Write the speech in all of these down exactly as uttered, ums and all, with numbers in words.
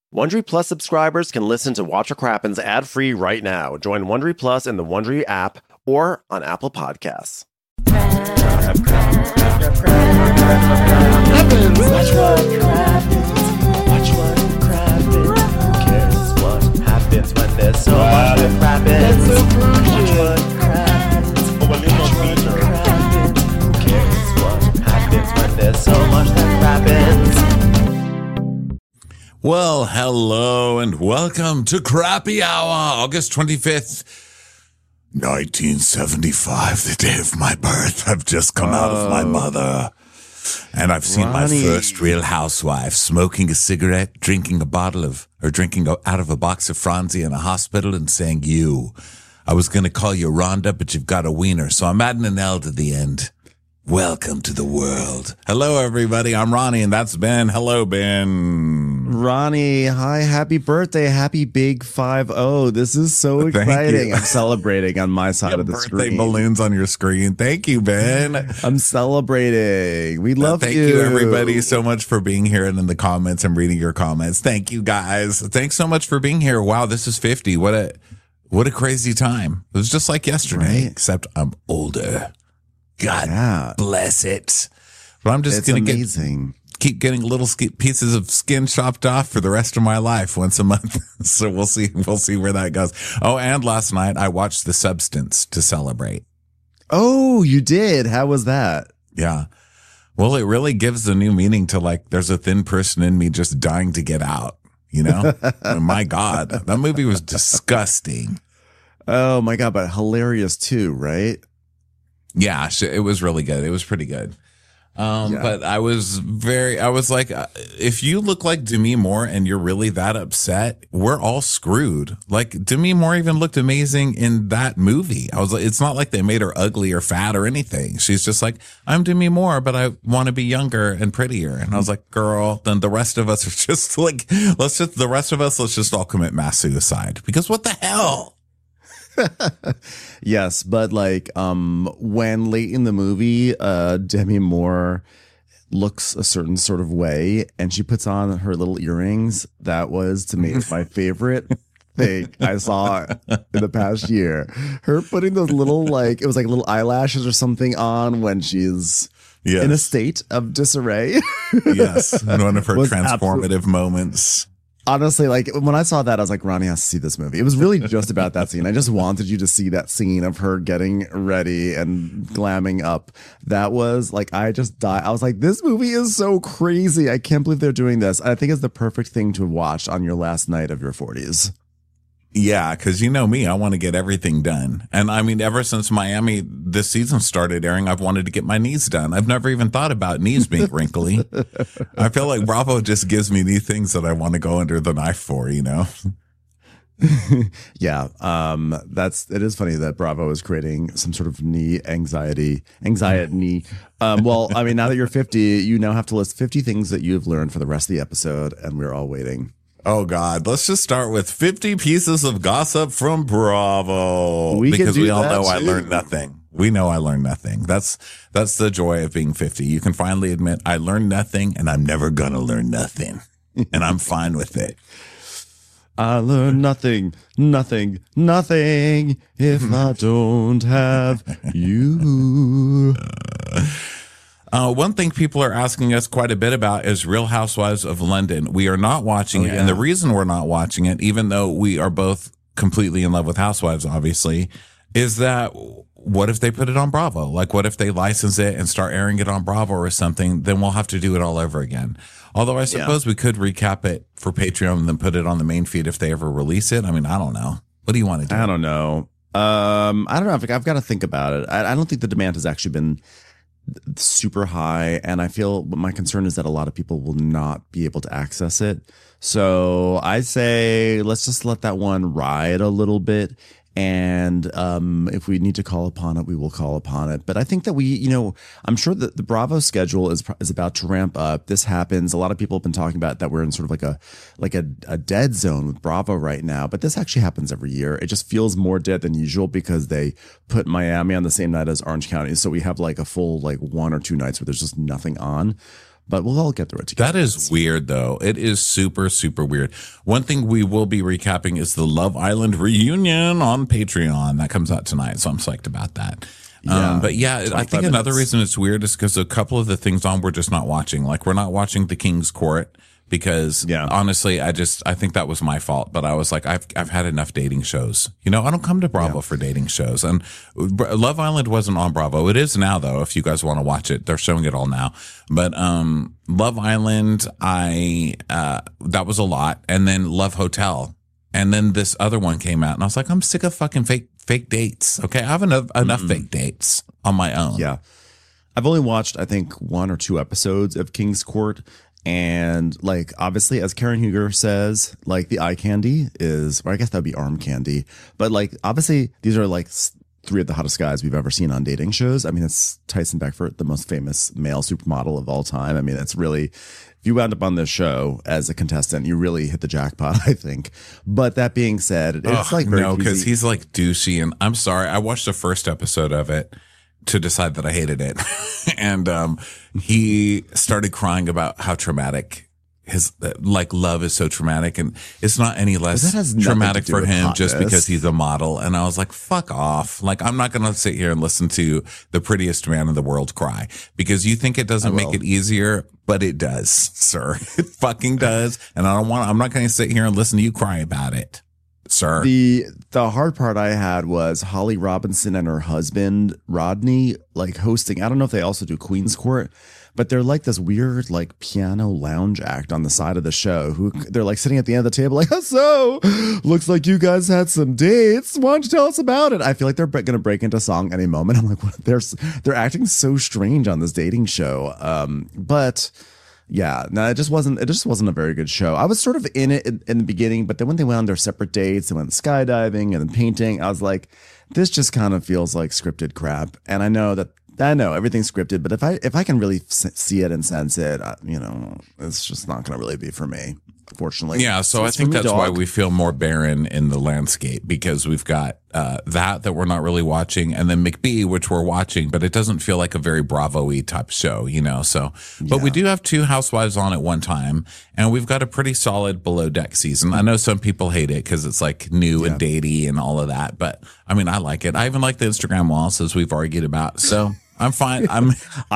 Wondery Plus subscribers can listen to Watch What Crappens ad-free right now. Join Wondery Plus in the Wondery app or on Apple Podcasts. Happens. Watch what crappens. Watch what crappens. Who cares what happens when there's so much that crappens? Watch what crappens. Watch what crappens. Who cares what happens when there's so much that crappens? Well, hello and welcome to Crappy Hour, August twenty-fifth, nineteen seventy-five, the day of my birth. I've just come out of my mother, and I've seen Ronnie. my first Real Housewife smoking a cigarette, drinking a bottle of, or drinking out of a box of Franzi in a hospital and saying, you, I was going to call you Rhonda, but you've got a wiener, so I'm adding an L to the end. Welcome to the world. Hello, everybody. I'm Ronnie, and that's Ben. Hello, Ben. Ronnie, hi, happy birthday, happy big five oh. This is so Thank exciting. you. I'm celebrating on my side of the Birthday screen. balloons on your screen. Thank you, Ben. I'm celebrating. We love Thank you. you, everybody, so much for being here and in the comments and reading your comments. Thank you, guys. Thanks so much for being here. Wow, this is fifty. What a what a crazy time. It was just like yesterday, Right? except I'm older. God Yeah. bless it. But I'm just It's going to get amazing. keep getting little sk- pieces of skin chopped off for the rest of my life once a month. So we'll see. We'll see where that goes. Oh, and last night I watched The Substance to celebrate. Oh, you did? How was that? Yeah. Well, it really gives a new meaning to, like, there's a thin person in me just dying to get out, you know? My God, that movie was disgusting. Oh my God, but hilarious too, right? Yeah, sh- it was really good. It was pretty good. Um, Yeah. But I was very, I was like, uh, if you look like Demi Moore and you're really that upset, we're all screwed. Like, Demi Moore even looked amazing in that movie. I was like, it's not like they made her ugly or fat or anything. She's just like, I'm Demi Moore, but I want to be younger and prettier. And I was like, girl, then the rest of us are just like, let's just, the rest of us, let's just all commit mass suicide. Because what the hell? Yes, but like um when late in the movie uh Demi Moore looks a certain sort of way and she puts on her little earrings, that was to me my favorite thing I saw in the past year. Her putting those little, like, it was like little eyelashes or something on when she's Yes. in a state of disarray. Yes. One of her Was transformative absolute- moments. Honestly, like when I saw that, I was like, Ronnie has to see this movie. It was really just about that scene. I just wanted you to see that scene of her getting ready and glamming up. That was like, I just died. I was like, this movie is so crazy. I can't believe they're doing this. I think it's the perfect thing to watch on your last night of your forties. Yeah, because you know me, I want to get everything done. And I mean, ever since Miami this season started airing, I've wanted to get my knees done. I've never even thought about knees being wrinkly. I feel like Bravo just gives me new things that I want to go under the knife for, you know? Yeah, um, that's it is funny that Bravo is creating some sort of knee anxiety, anxiety knee. Um, well, I mean, now that you're fifty, you now have to list fifty things that you've learned for the rest of the episode, and we're all waiting. Oh, God. Let's just start with fifty pieces of gossip from Bravo. We can because do we all that know I too. learned nothing. We know I learned nothing. That's that's the joy of being fifty. You can finally admit I learned nothing and I'm never going to learn nothing. And I'm fine with it. I learn nothing, nothing, nothing if I don't have you. Uh, one thing people are asking us quite a bit about is Real Housewives of London. We are not watching Oh, it. yeah. And the reason we're not watching it, even though we are both completely in love with Housewives, obviously, is that what if they put it on Bravo? Like, what if they license it and start airing it on Bravo or something? Then we'll have to do it all over again. Although I suppose we could recap it for Patreon and then put it on the main feed if they ever release it. I mean, I don't know. What do you want to do? I don't know. Um, I don't know. I've, I've got to think about it. I, I don't think the demand has actually been super high, and I feel my concern is that a lot of people will not be able to access it. So I say let's just let that one ride a little bit, and um, if we need to call upon it, we will call upon it. But I think that we, you know, I'm sure that the Bravo schedule is is about to ramp up. This happens. A lot of people have been talking about that we're in sort of like a like a, a dead zone with Bravo right now. But this actually happens every year. It just feels more dead than usual because they put Miami on the same night as Orange County, so we have like a full like one or two nights where there's just nothing on. but we'll all get through it together. That is weird, though. It is super, super weird. One thing we will be recapping is the Love Island reunion on Patreon. That comes out tonight, so I'm psyched about that. Yeah, um, but yeah, I think another minutes. reason it's weird is because a couple of the things on we're just not watching. Like we're not watching The King's Court because Yeah. honestly, I just I think that was my fault. But I was like, I've I've had enough dating shows. You know, I don't come to Bravo Yeah. for dating shows. And Love Island wasn't on Bravo. It is now, though. If you guys want to watch it, they're showing it all now. But um, Love Island, I uh, that was a lot, and then Love Hotel. And then this other one came out, and I was like, I'm sick of fucking fake fake dates. Okay, I have enough enough fake dates on my own. Yeah. I've only watched, I think, one or two episodes of King's Court. And like, obviously, as Karen Huger says, like the eye candy is, or I guess that'd be arm candy. But like, obviously, these are like s- three of the hottest guys we've ever seen on dating shows. I mean, it's Tyson Beckford, the most famous male supermodel of all time. I mean, it's really, if you wound up on this show as a contestant, you really hit the jackpot, I think. But that being said, it's Ugh, like very no, because easy. he's like douchey, and I'm sorry. I watched the first episode of it to decide that I hated it, and um, he started crying about how traumatic his like love is so traumatic, and it's not any less that has nothing traumatic to do for with him just hotness. because he's a model. And I was like, fuck off! Like I'm not gonna sit here and listen to the prettiest man in the world cry because you think it doesn't make will. it easier, but it does, sir. It fucking does, and I don't want. I'm not gonna sit here and listen to you cry about it, sir. The the hard part I had was Holly Robinson and her husband Rodney like hosting. I don't know if they also do Queen's Court, but they're like this weird like piano lounge act on the side of the show. Who they're like sitting at the end of the table like, so looks like you guys had some dates. Why don't you tell us about it? I feel like they're going to break into song any moment. I'm like, what? they're they're acting so strange on this dating show. Um, but. Yeah, no, it just wasn't. It just wasn't a very good show. I was sort of in it in, in the beginning, but then when they went on their separate dates, they went skydiving and then painting. I was like, this just kind of feels like scripted crap. And I know that I know everything's scripted, but if I if I can really s- see it and sense it, I, you know, it's just not going to really be for me, unfortunately. Yeah, so I it's think for me, that's why dog. we feel more barren in the landscape because we've got uh, that that we're not really watching, and then McBee, which we're watching, but it doesn't feel like a very Bravo-y type show, you know. So, but we do have two Housewives on at one time, and we've got a pretty solid Below Deck season. I know some people hate it because it's like new and datey and all of that, but I mean, I like it. I even like the Instagram walls, as we've argued about. So. I'm fine. I'm.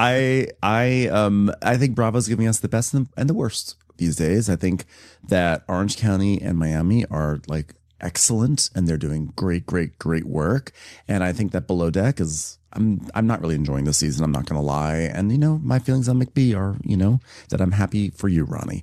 I I um I think Bravo's giving us the best and and the worst these days. I think that Orange County and Miami are like excellent and they're doing great, great, great work. And I think that Below Deck is I'm I'm not really enjoying this season, I'm not gonna lie. And you know, my feelings on McBee are, you know, that I'm happy for you, Ronnie.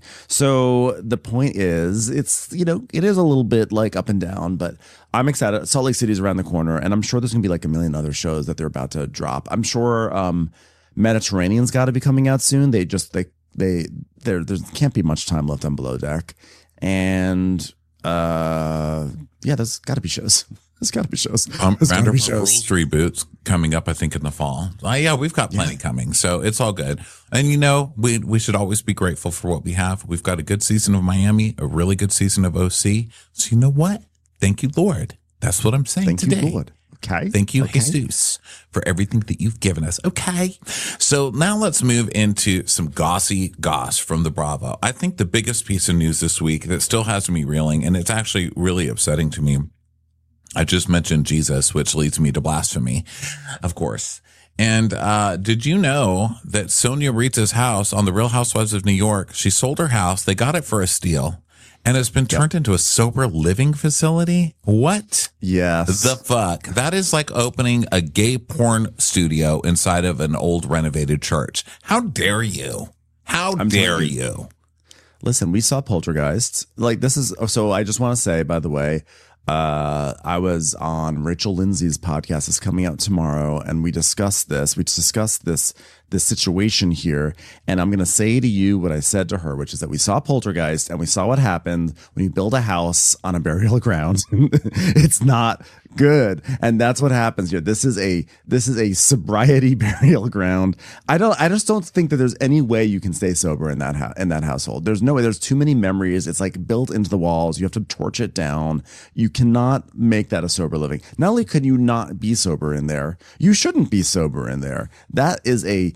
So the point is it's, you know, it is a little bit like up and down, but I'm excited. Salt Lake City is around the corner, and I'm sure there's gonna be like a million other shows that they're about to drop. I'm sure um Mediterranean's gotta be coming out soon. They just they they there there can't be much time left on Below Deck. And uh yeah, there's gotta be shows. There's got to be shows. Um, There's gotta be Vanderpump shows. Rules reboots coming up, I think, in the fall. Uh, yeah, we've got plenty coming, so it's all good. And you know, we we should always be grateful for what we have. We've got a good season of Miami, a really good season of O C. So you know what? Thank you, Lord. That's what I'm saying Thank today. you, Lord. Okay. Thank you, Okay. Jesus, for everything that you've given us. Okay. So now let's move into some gossy goss from the Bravo. I think the biggest piece of news this week that still has me reeling, and it's actually really upsetting to me. I just mentioned Jesus, which leads me to blasphemy, of course. And uh, did you know that Sonia Rita's house on The Real Housewives of New York, she sold her house, they got it for a steal, and it's been turned into a sober living facility? What? Yes. The fuck? That is like opening a gay porn studio inside of an old renovated church. How dare you? How I'm dare telling you. you? Listen, we saw Poltergeist. Like this is so. I just want to say, by the way, uh, I was on Rachel Lindsay's podcast. It's coming out tomorrow, and we discussed this. We discussed this this situation here, and I'm going to say to you what I said to her, which is that we saw Poltergeist, and we saw what happened when you build a house on a burial ground. It's not good, and that's what happens here. This is a this is a sobriety burial ground. I don't. I just don't think that there's any way you can stay sober in that ho- in that household. There's no way. There's too many memories. It's like built into the walls. You have to torch it down. You cannot make that a sober living. Not only could you not be sober in there, you shouldn't be sober in there. That is a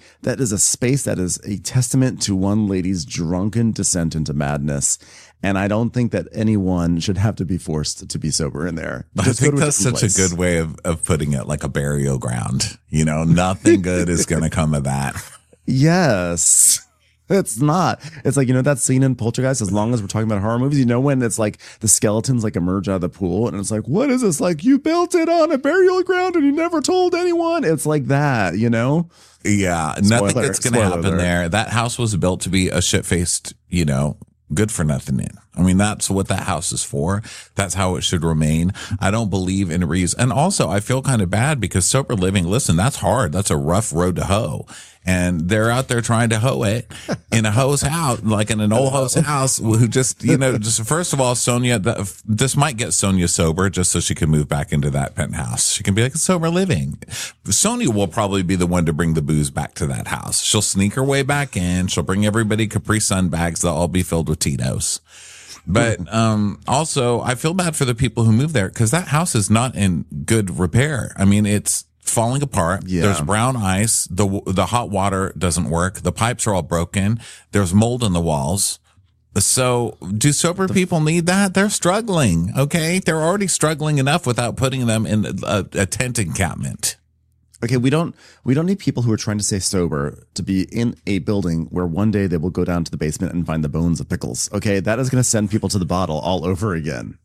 that is a space that is a testament to one lady's drunken descent into madness. And I don't think that anyone should have to be forced to be sober in there. I Just go think to a that's such different a place. good way of, of putting it, like a burial ground. You know, nothing good is going to come of that. Yes. It's not. It's like, you know, that scene in Poltergeist, as long as we're talking about horror movies, you know, when it's like the skeletons like emerge out of the pool and it's like, what is this? Like, you built it on a burial ground and you never told anyone. It's like that, you know? Yeah, nothing Spoiler- that's going to spoiler happen alert. there. That house was built to be a shit-faced, you know, good for nothing in. I mean, that's what that house is for. That's how it should remain. I don't believe in reuse. And also, I feel kind of bad because sober living, listen, that's hard. That's a rough road to hoe. And they're out there trying to hoe it in a hoe's house, like in an old hoe's house who just, you know, just first of all, Sonia, th- this might get Sonia sober just so she can move back into that penthouse. She can be like, sober living. Sonia will probably be the one to bring the booze back to that house. She'll sneak her way back in. She'll bring everybody Capri Sun bags. They'll all be filled with Tito's. But um, also, I feel bad for the people who move there because that house is not in good repair. I mean, it's falling apart. Yeah. There's brown ice. The the hot water doesn't work. The pipes are all broken. There's mold in the walls. So do sober people need that? They're struggling. Okay. They're already struggling enough without putting them in a, a tent encampment. Okay, we don't we don't need people who are trying to stay sober to be in a building where one day they will go down to the basement and find the bones of pickles. Okay, that is going to send people to the bottle all over again.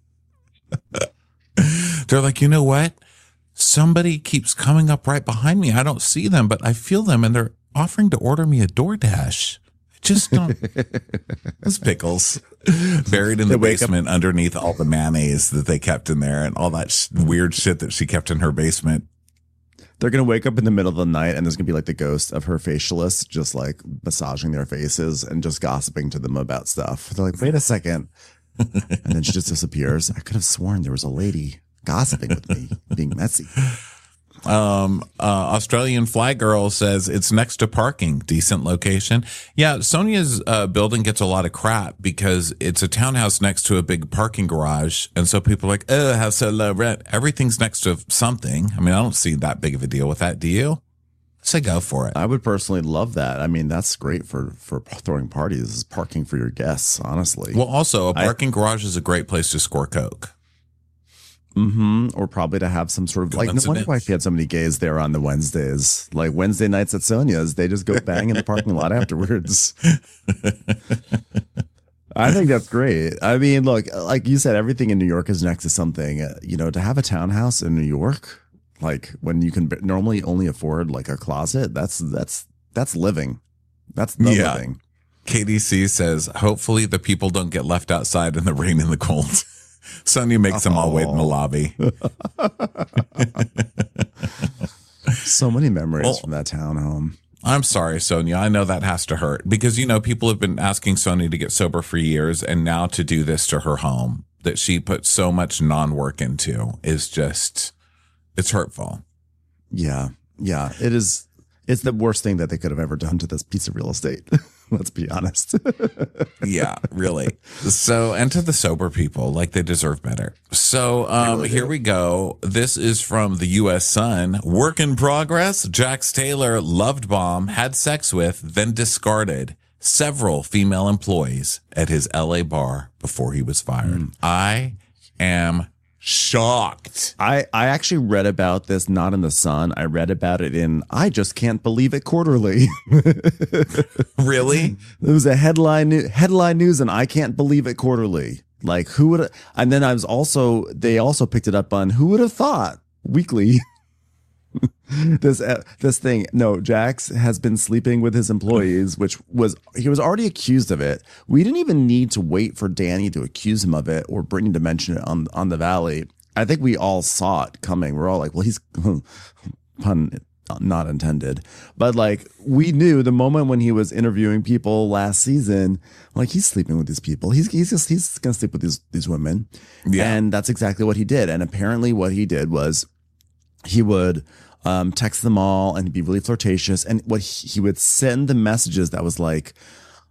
They're like, you know what? Somebody keeps coming up right behind me. I don't see them, but I feel them, and they're offering to order me a DoorDash. I just don't. It's pickles buried in the They wake up- basement underneath all the mayonnaise that they kept in there and all that sh- weird shit that she kept in her basement. They're going to wake up in the middle of the night and there's going to be like the ghost of her facialist just like massaging their faces and just gossiping to them about stuff. They're like, wait a second. And then she just disappears. I could have sworn there was a lady gossiping with me, being messy. Um, uh, Australian Fly Girl says it's next to parking, decent location. Yeah, Sonia's uh, building gets a lot of crap because it's a townhouse next to a big parking garage, and so people are like, "Oh, how so low rent?" Everything's next to something. I mean, I don't see that big of a deal with that. Do you? Say go for it. I would personally love that. I mean, that's great for, for throwing parties, is parking for your guests, honestly. Well, also a I- parking garage is a great place to score coke. Mm-hmm. Or probably to have some sort of like, no wonder Coincidence. why she had so many gays there on the Wednesdays. Like Wednesday nights at Sonia's, they just go bang in the parking lot afterwards. I think that's great. I mean, look, like you said, everything in New York is next to something. Uh, you know, to have a townhouse in New York, like when you can b- normally only afford like a closet, that's that's that's living. That's the Yeah. living. K D C says, hopefully the people don't get left outside in the rain and the cold. Sonia makes them all wait in the Oh. lobby. So many memories Well- from that townhome. I'm sorry, Sonia. I know that has to hurt because, you know, people have been asking Sonia to get sober for years, and now to do this to her home that she put so much non-work into is just, it's hurtful. Yeah. Yeah. It is. It's the worst thing that they could have ever done to this piece of real estate. Let's be honest. Yeah, really. So, and to the sober people, like they deserve better. So, um, here we go. This is from the U S Sun. Work in progress. Jax Taylor loved bomb, had sex with, then discarded several female employees at his L A bar before he was fired. I am shocked. I, I actually read about this not in the Sun. I read about it in I Just Can't Believe It Quarterly. Really? It was a headline headline news, and I Can't Believe It Quarterly. Like who would? And then I was also they also picked it up on Who Would Have Thought Weekly. this uh, this thing. No, Jax has been sleeping with his employees, which was he was already accused of it. We didn't even need to wait for Danny to accuse him of it or Brittany to mention it on on the Valley. I think we all saw it coming. We're all like, well, he's pun not intended, but like we knew the moment when he was interviewing people last season, like he's sleeping with these people. He's he's just he's gonna sleep with these these women, Yeah. and that's exactly what he did. And apparently, what he did was he would um, text them all and be really flirtatious. And what he, he would send the messages that was like,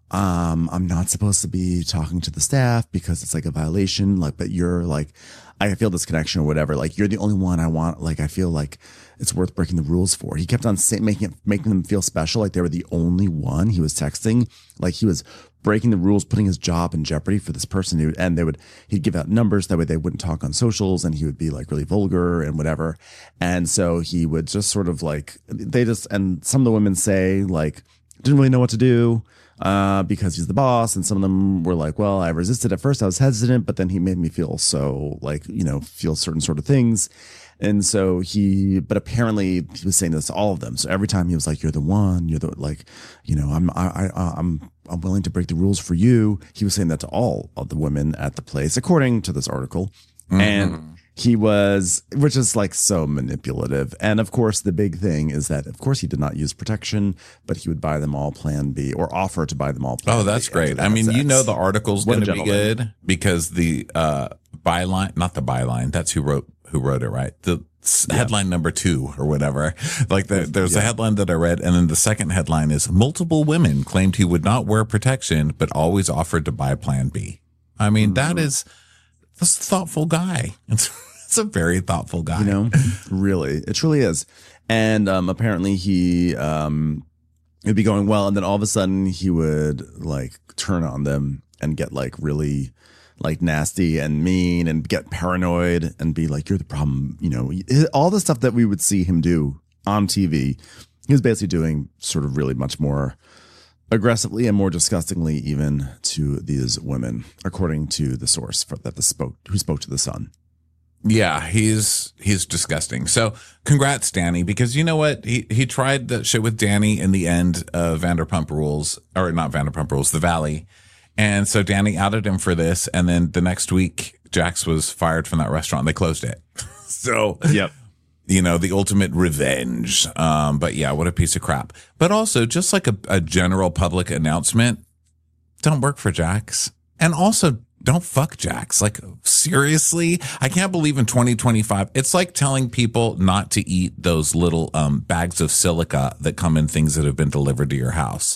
um, I'm not supposed to be talking to the staff because it's like a violation. Like, but you're like, I feel this connection or whatever. Like, you're the only one I want. Like, I feel like it's worth breaking the rules for. He kept on say, making it, making them feel special. Like they were the only one he was texting. Like he was breaking the rules, putting his job in jeopardy for this person. He would, and they would, he'd give out numbers. That way they wouldn't talk on socials, and he would be like really vulgar and whatever. And so he would just sort of like, they just, and some of the women say like, didn't really know what to do. Uh, because he's the boss, and some of them were like, well, I resisted at first. I was hesitant, but then he made me feel so like, you know, feel certain sort of things. And so he, but apparently he was saying this to all of them. So every time he was like, you're the one, you're the, like, you know, I'm, I, I, I'm, I'm willing to break the rules for you. He was saying that to all of the women at the place, according to this article. Mm-hmm. And he was, which is like so manipulative. And of course, the big thing is that, of course, he did not use protection, but he would buy them all Plan B, or offer to buy them all Plan Oh, that's B great. I mean, sex. you know, the article's What a going to be gentleman. good because the uh, byline, not the byline, that's who wrote who wrote it, right? The s- headline number two or whatever. Like the, there's a headline that I read, and then the second headline is multiple women claimed he would not wear protection, but always offered to buy Plan B. I mean, that is that's a thoughtful guy. It's, it's a very thoughtful guy. You know, really, it truly is. And um, apparently he um, it'd be going well, and then all of a sudden he would like turn on them and get like really like nasty and mean and get paranoid and be like, you're the problem. You know, all the stuff that we would see him do on T V, he was basically doing sort of really much more aggressively and more disgustingly even to these women, according to the source for, that the spoke who spoke to the Sun. Yeah, he's he's disgusting. So congrats, Danny, because you know what? He he tried that shit with Danny in the end of Vanderpump Rules, or not Vanderpump Rules, The Valley. And so Danny outed him for this. And then the next week, Jax was fired from that restaurant. They closed it. So, Yep. you know, the ultimate revenge. Um, but yeah, what a piece of crap. But also just like a, a general public announcement, don't work for Jax. And also don't fuck Jax. Like, seriously? I can't believe in twenty twenty-five, it's like telling people not to eat those little um, bags of silica that come in things that have been delivered to your house.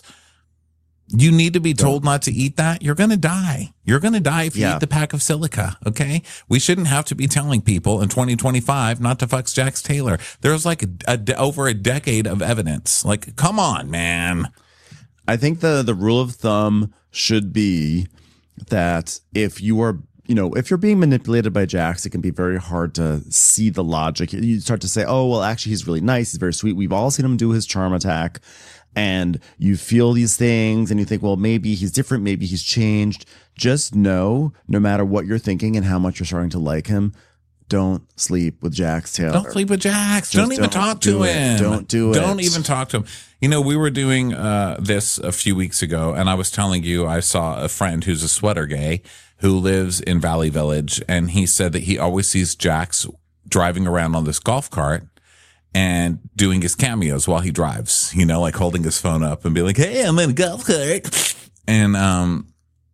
You need to be told not to eat that. You're going to die. You're going to die if you Yeah. eat the pack of silica. Okay. We shouldn't have to be telling people in twenty twenty-five not to fuck Jax Taylor. There's like a, a, over a decade of evidence. Like, come on, man. I think the the rule of thumb should be that if you are, you know, if you're being manipulated by Jax, it can be very hard to see the logic. You start to say, oh, well, actually, he's really nice. He's very sweet. We've all seen him do his charm attack. And you feel these things and you think, well, maybe he's different. Maybe he's changed. Just know, no matter what you're thinking and how much you're starting to like him, don't sleep with Jax Taylor. Don't sleep with Jax. Just Don't even don't talk do to it. him. Don't do it. Don't even talk to him. You know, we were doing uh, this a few weeks ago, and I was telling you I saw a friend who's a sweater gay who lives in Valley Village, and he said that he always sees Jax driving around on this golf cart and doing his cameos while he drives, you know, like holding his phone up and be like, hey, I'm in a golf cart. And um,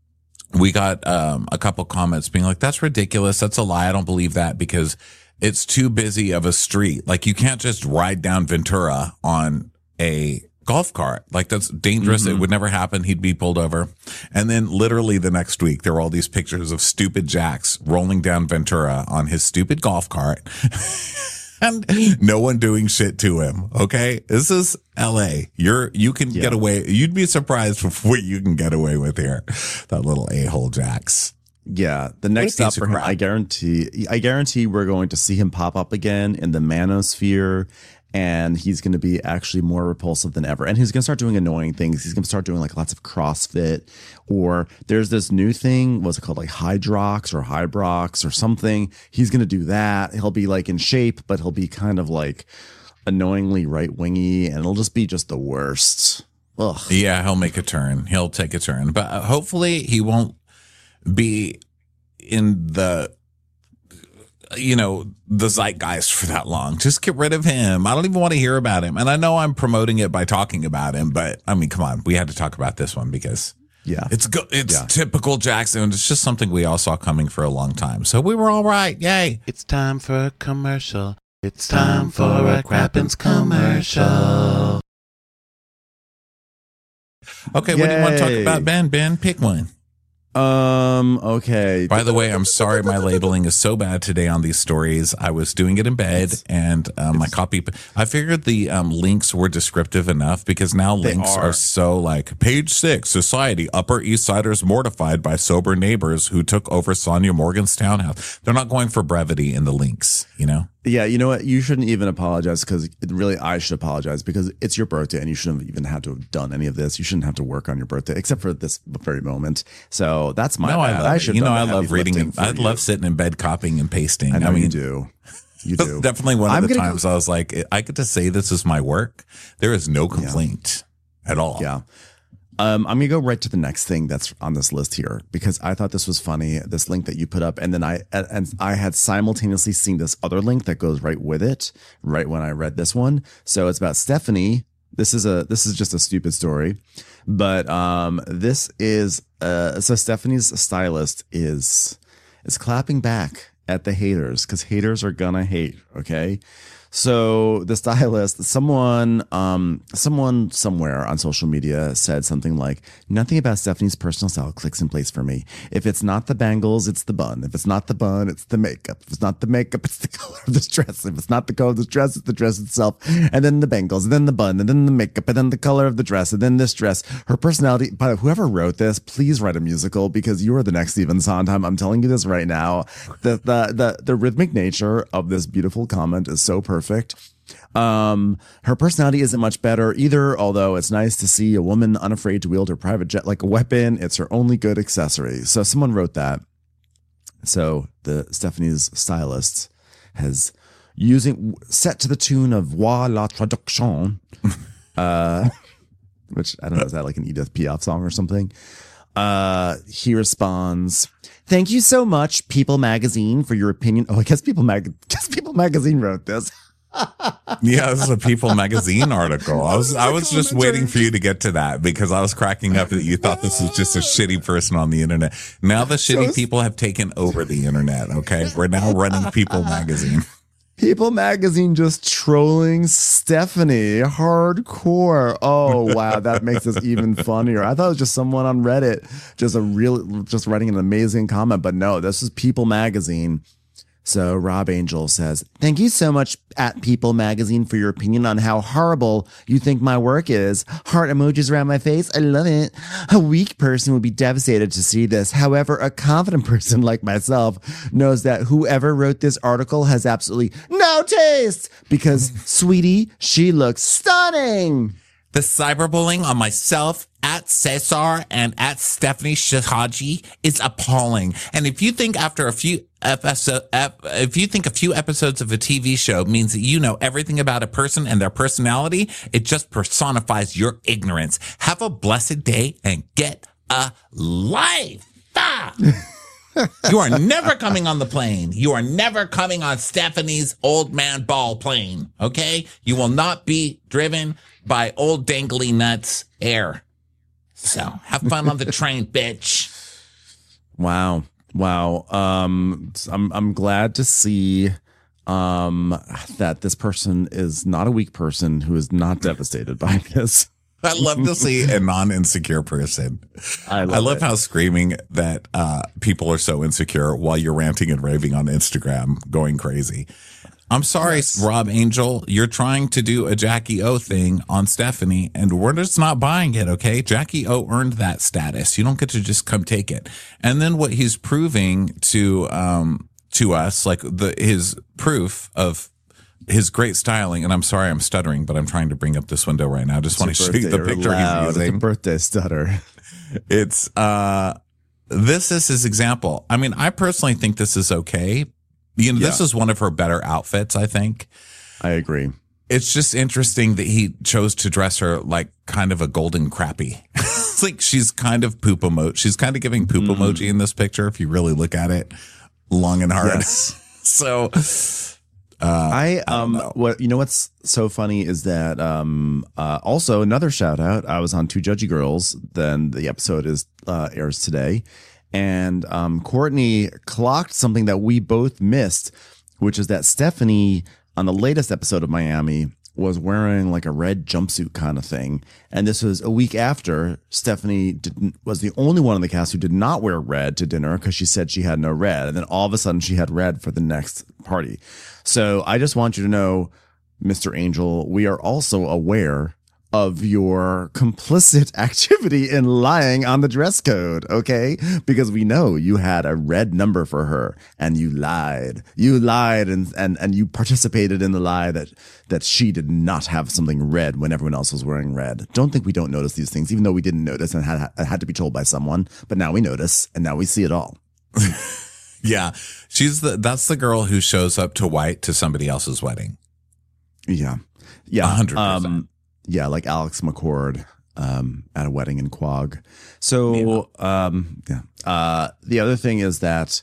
we got um, a couple comments being like, that's ridiculous. That's a lie. I don't believe that because it's too busy of a street. Like, you can't just ride down Ventura on a golf cart. Like, that's dangerous. Mm-hmm. It would never happen. He'd be pulled over. And then literally the next week, there were all these pictures of stupid Jax rolling down Ventura on his stupid golf cart. And no one doing shit to him. Okay. This is L A. You're, you can Yeah. get away. You'd be surprised with what you can get away with here. That little a-hole Jax. Yeah, the next What a stop piece of for him, crap. I guarantee, I guarantee we're going to see him pop up again in the manosphere, and he's going to be actually more repulsive than ever. And he's going to start doing annoying things. He's going to start doing like lots of CrossFit, or there's this new thing. What's it called? Like Hydrox or Hybrox or something. He's going to do that. He'll be like in shape, but he'll be kind of like annoyingly right wingy, and it'll just be just the worst. Ugh. Yeah, he'll make a turn. He'll take a turn, but uh, hopefully he won't be in the, you know, the zeitgeist for that long. Just get rid of him. I don't even want to hear about him. And I know I'm promoting it by talking about him, but I mean, come on, we had to talk about this one because Yeah. it's go- it's Yeah. typical Jackson. It's just something we all saw coming for a long time. So we were all right. Yay. It's time for a commercial. It's time for a Crappens commercial. Okay, what do you want to talk Yay. about, Ben? Ben, pick one. Um. Okay. By the way, I'm sorry my labeling is so bad today on these stories. I was doing it in bed, and um, my copy. I figured the um, links were descriptive enough because now links are. are so like page six. Society: Upper East Siders mortified by sober neighbors who took over Sonia Morgan's townhouse. They're not going for brevity in the links, you know. Yeah, you know what? You shouldn't even apologize because really I should apologize because it's your birthday and you shouldn't have even had to have done any of this. You shouldn't have to work on your birthday except for this very moment. So that's my No, bad. I love. should you know, have I done the love heavy reading. lifting And, for I you. love sitting in bed copying and pasting. I know I mean, you do. You do. Definitely one of I'm the gonna times I was like, I get to say this is my work. There is no complaint at all. Yeah. Um, I'm gonna go right to the next thing that's on this list here because I thought this was funny. This link that you put up, and then I and I had simultaneously seen this other link that goes right with it, right when I read this one. So it's about Stephanie. This is a this is just a stupid story, but um, this is uh, so Stephanie's stylist is is clapping back at the haters because haters are gonna hate. Okay. So the stylist, someone, um, someone somewhere on social media said something like, nothing about Stephanie's personal style clicks in place for me. If it's not the bangles, it's the bun. If it's not the bun, it's the makeup. If it's not the makeup, it's the color of the dress. If it's not the color of the dress, it's the dress itself. And then the bangles, and then the bun, and then the makeup, and then the color of the dress, and then this dress. Her personality, but whoever wrote this, please write a musical because you are the next Stephen Sondheim. I'm telling you this right now. The, the, the, the rhythmic nature of this beautiful comment is so perfect. Perfect. Um, her personality isn't much better either, although it's nice to see a woman unafraid to wield her private jet like a weapon. It's her only good accessory. So someone wrote that. So the Stephanie's stylist has using set to the tune of Voix la traduction, uh, which I don't know, is that like an Edith Piaf song or something? Uh, he responds, "Thank you so much, People Magazine, for your opinion." Oh, I guess People Mag, guess People Magazine wrote this. Yeah, this is a People Magazine article. I was I was just waiting for you to get to that because I was cracking up that you thought this was just a shitty person on the internet. Now the shitty So- people have taken over the internet. Okay, we're now running People Magazine. People Magazine just trolling Stephanie hardcore. Oh wow, that makes this even funnier. I thought it was just someone on Reddit, just a real, just writing an amazing comment, but no, this is People Magazine. So Rob Angel says, "Thank you so much at People Magazine for your opinion on how horrible you think my work is. Heart emojis around my face. I love it. A weak person would be devastated to see this. However, a confident person like myself knows that whoever wrote this article has absolutely no taste because, sweetie, she looks stunning." The cyberbullying on myself at Cesar and at Stephanie Shahaji is appalling. And if you think after a few episode, ep, if you think a few episodes of a T V show means that you know everything about a person and their personality, it just personifies your ignorance. Have a blessed day and get a life. Ah! You are never coming on the plane. You are never coming on Stephanie's old man ball plane. Okay? You will not be driven by old dangly nuts air. So have fun on the train, bitch. Wow. Wow. Um, I'm, I'm glad to see, um, that this person is not a weak person who is not devastated by this. I love to see a non-insecure person. I love, I love it. how screaming that uh, people are so insecure while you're ranting and raving on Instagram, going crazy. I'm sorry, yes. Rob Angel, you're trying to do a Jackie O thing on Stephanie, and we're just not buying it, okay? Jackie O earned that status. You don't get to just come take it. And then what he's proving to um, to us, like the his proof of his great styling, and I'm sorry I'm stuttering, but I'm trying to bring up this window right now. I just want to show you the picture loud. he's using. It's a birthday stutter. It's uh, this is his example. I mean, I personally think this is okay. You know, this yeah. is one of her better outfits, I think. I agree. It's just interesting that he chose to dress her like kind of a golden crappy. It's like she's kind of poop emoji. She's kind of giving poop mm. emoji in this picture if you really look at it long and hard. Yes. So Uh, I um I what you know what's so funny is that um uh also another shout out, I was on Two Judgy Girls, then the episode is uh airs today, and um Courtney clocked something that we both missed, which is that Stephanie on the latest episode of Miami was wearing like a red jumpsuit kind of thing. And this was a week after Stephanie didn't, was the only one in the cast who did not wear red to dinner because she said she had no red. And then all of a sudden she had red for the next party. So I just want you to know, Mister Angel, we are also aware of your complicit activity in lying on the dress code, okay? Because we know you had a red number for her and you lied. You lied and and and you participated in the lie that that she did not have something red when everyone else was wearing red. Don't think we don't notice these things, even though we didn't notice and had had to be told by someone. But now we notice and now we see it all. Yeah, she's the that's the girl who shows up to white to somebody else's wedding. Yeah, yeah, one hundred percent. Um, Yeah, like Alex McCord um, at a wedding in Quag. So, yeah. Um, yeah. Uh, the other thing is that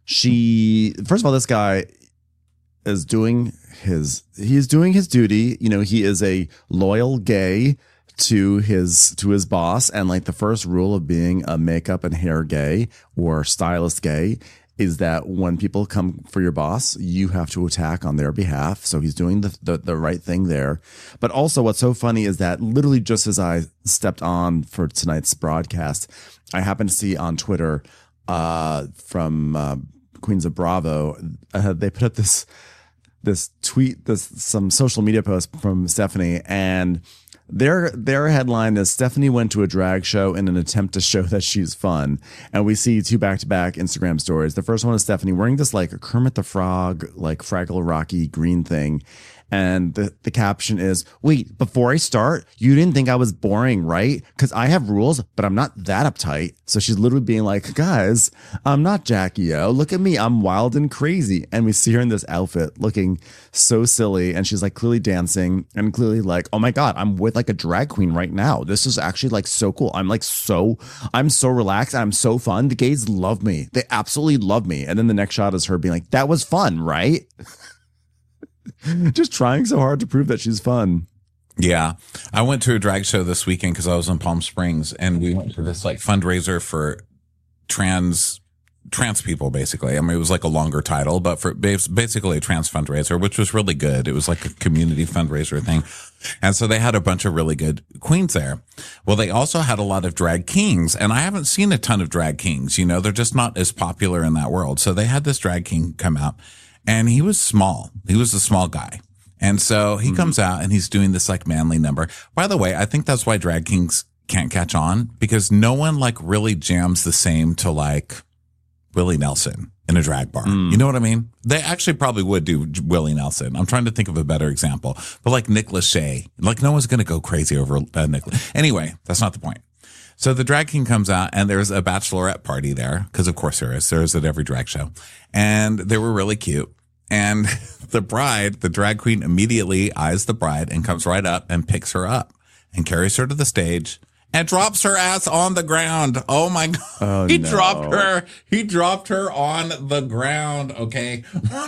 she, first of all, this guy is doing his, he's doing his duty. You know, he is a loyal gay to his, to his boss. And like the first rule of being a makeup and hair gay or stylist gay is that when people come for your boss, you have to attack on their behalf. So he's doing the, the the right thing there. But also what's so funny is that literally just as I stepped on for tonight's broadcast, I happened to see on Twitter uh, from uh, Queens of Bravo, uh, they put up this this tweet, this some social media post from Stephanie, and Their their headline is Stephanie went to a drag show in an attempt to show that she's fun. And we see two back-to-back Instagram stories. The first one is Stephanie wearing this like Kermit the Frog, like Fraggle Rocky green thing. And the, the caption is, wait, before I start, you didn't think I was boring, right? Because I have rules, but I'm not that uptight. So she's literally being like, guys, I'm not Jackie O. Look at me. I'm wild and crazy. And we see her in this outfit looking so silly. And she's like clearly dancing and clearly like, oh my God, I'm with like a drag queen right now. This is actually like so cool. I'm like so, I'm so relaxed. I'm so fun. The gays love me. They absolutely love me. And then the next shot is her being like, that was fun, right? Just trying so hard to prove that she's fun. Yeah. I went to a drag show this weekend because I was in Palm Springs, and we went to this like fundraiser for trans trans people, basically. I mean, it was like a longer title, but for basically a trans fundraiser, which was really good. It was like a community fundraiser thing. And so they had a bunch of really good queens there. Well, they also had a lot of drag kings, and I haven't seen a ton of drag kings. You know, they're just not as popular in that world. So they had this drag king come out. And he was small. He was a small guy. And so he mm-hmm. comes out and he's doing this like manly number. By the way, I think that's why drag kings can't catch on, because no one like really jams the same to like Willie Nelson in a drag bar. Mm. You know what I mean? They actually probably would do Willie Nelson. I'm trying to think of a better example, but like Nick Lachey, like no one's going to go crazy over uh, Nick. Anyway, that's not the point. So the drag king comes out and there's a bachelorette party there, because of course there is. There is at every drag show. And they were really cute. And the bride, the drag queen, immediately eyes the bride and comes right up and picks her up and carries her to the stage and drops her ass on the ground. Oh my God. Oh, he no. dropped her. He dropped her on the ground. Okay.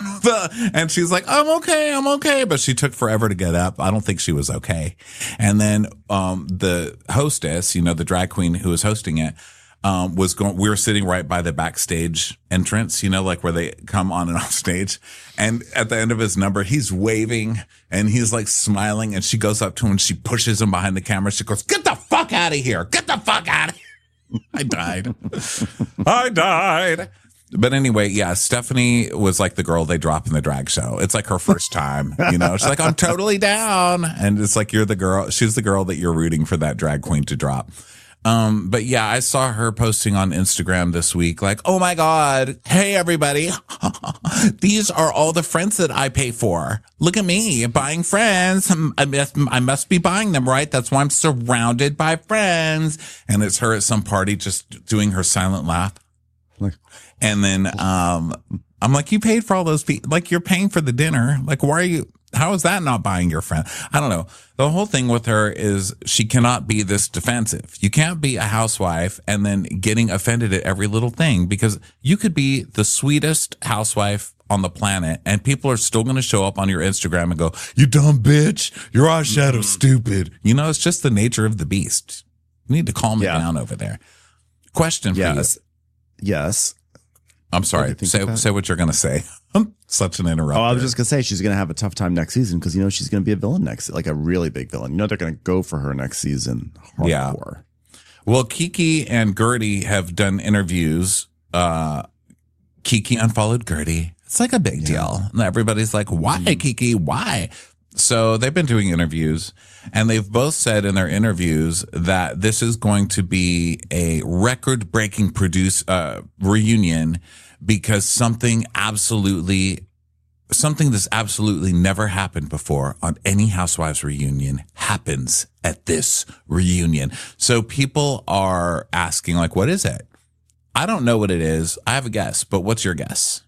And she's like, I'm okay. I'm okay. But she took forever to get up. I don't think she was okay. And then, um, the hostess, you know, the drag queen who was hosting it, um, was going, we were sitting right by the backstage entrance, you know, like where they come on and off stage. And at the end of his number, he's waving and he's like smiling, and she goes up to him and she pushes him behind the camera. She goes, get the fuck out of here. Get the fuck out of here. I died. I died. But anyway, yeah, Stephanie was like the girl they drop in the drag show. It's like her first time, you know, she's like, I'm totally down. And it's like, you're the girl. She's the girl that you're rooting for that drag queen to drop. Um, but yeah, I saw her posting on Instagram this week, like, oh my God, hey everybody, these are all the friends that I pay for. Look at me buying friends. I must, I must be buying them, right? That's why I'm surrounded by friends. And it's her at some party just doing her silent laugh. And then, um, I'm like, you paid for all those people, like you're paying for the dinner. Like, why are you, how is that not buying your friend? I don't know. The whole thing with her is she cannot be this defensive. You can't be a housewife and then getting offended at every little thing, because you could be the sweetest housewife on the planet and people are still going to show up on your Instagram and go, you dumb bitch, your eyeshadow mm-hmm. stupid. You know, it's just the nature of the beast. You need to calm yeah. it down over there. Question for yes. you. Yes. I'm sorry. think Say about it. say what you're going to say. I'm such an interrupter. Oh, I was just gonna say she's gonna have a tough time next season because you know she's gonna be a villain next, like a really big villain. You know they're gonna go for her next season. Hardcore. Yeah. Well, Kiki and Gertie have done interviews. Uh, Kiki unfollowed Gertie. It's like a big deal. And everybody's like, why, mm. Kiki? Why? So they've been doing interviews, and they've both said in their interviews that this is going to be a record-breaking produce uh, reunion because something absolutely, something that's absolutely never happened before on any Housewives reunion happens at this reunion. So people are asking, like, what is it? I don't know what it is. I have a guess, but what's your guess?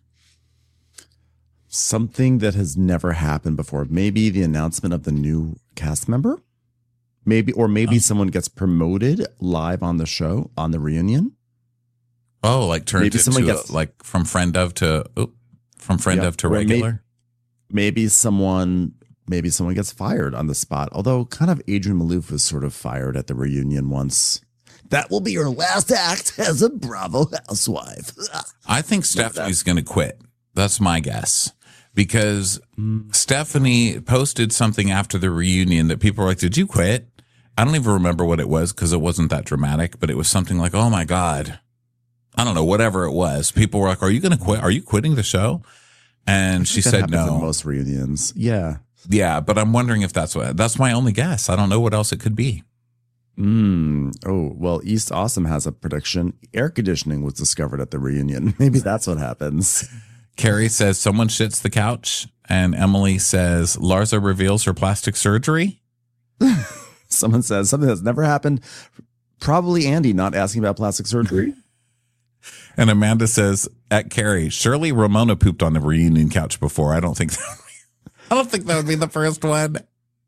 Something that has never happened before. Maybe the announcement of the new cast member. Maybe, or maybe oh. someone gets promoted live on the show on the reunion. Oh, like turned maybe it someone to gets, like from friend of to oh, from friend yeah, of to regular. Maybe, maybe someone maybe someone gets fired on the spot. Although kind of Adrienne Maloof was sort of fired at the reunion once. That will be your last act as a Bravo housewife. I think Stephanie's going to quit. That's my guess. Because mm. Stephanie posted something after the reunion that people were like, did you quit? I don't even remember what it was because it wasn't that dramatic, but it was something like, oh my God. I don't know, whatever it was. People were like, are you going to quit? Are you quitting the show? And she said no. In most reunions. Yeah. Yeah. But I'm wondering if that's what, that's my only guess. I don't know what else it could be. Mm. Oh, well, East Awesome has a prediction. Air conditioning was discovered at the reunion. Maybe that's what happens. Carrie says someone shits the couch, and Emily says Larsa reveals her plastic surgery. Someone says something that's never happened. Probably Andy not asking about plastic surgery. And Amanda says at Carrie, surely Ramona pooped on the reunion couch before. I don't think that. I don't think that would be the first one.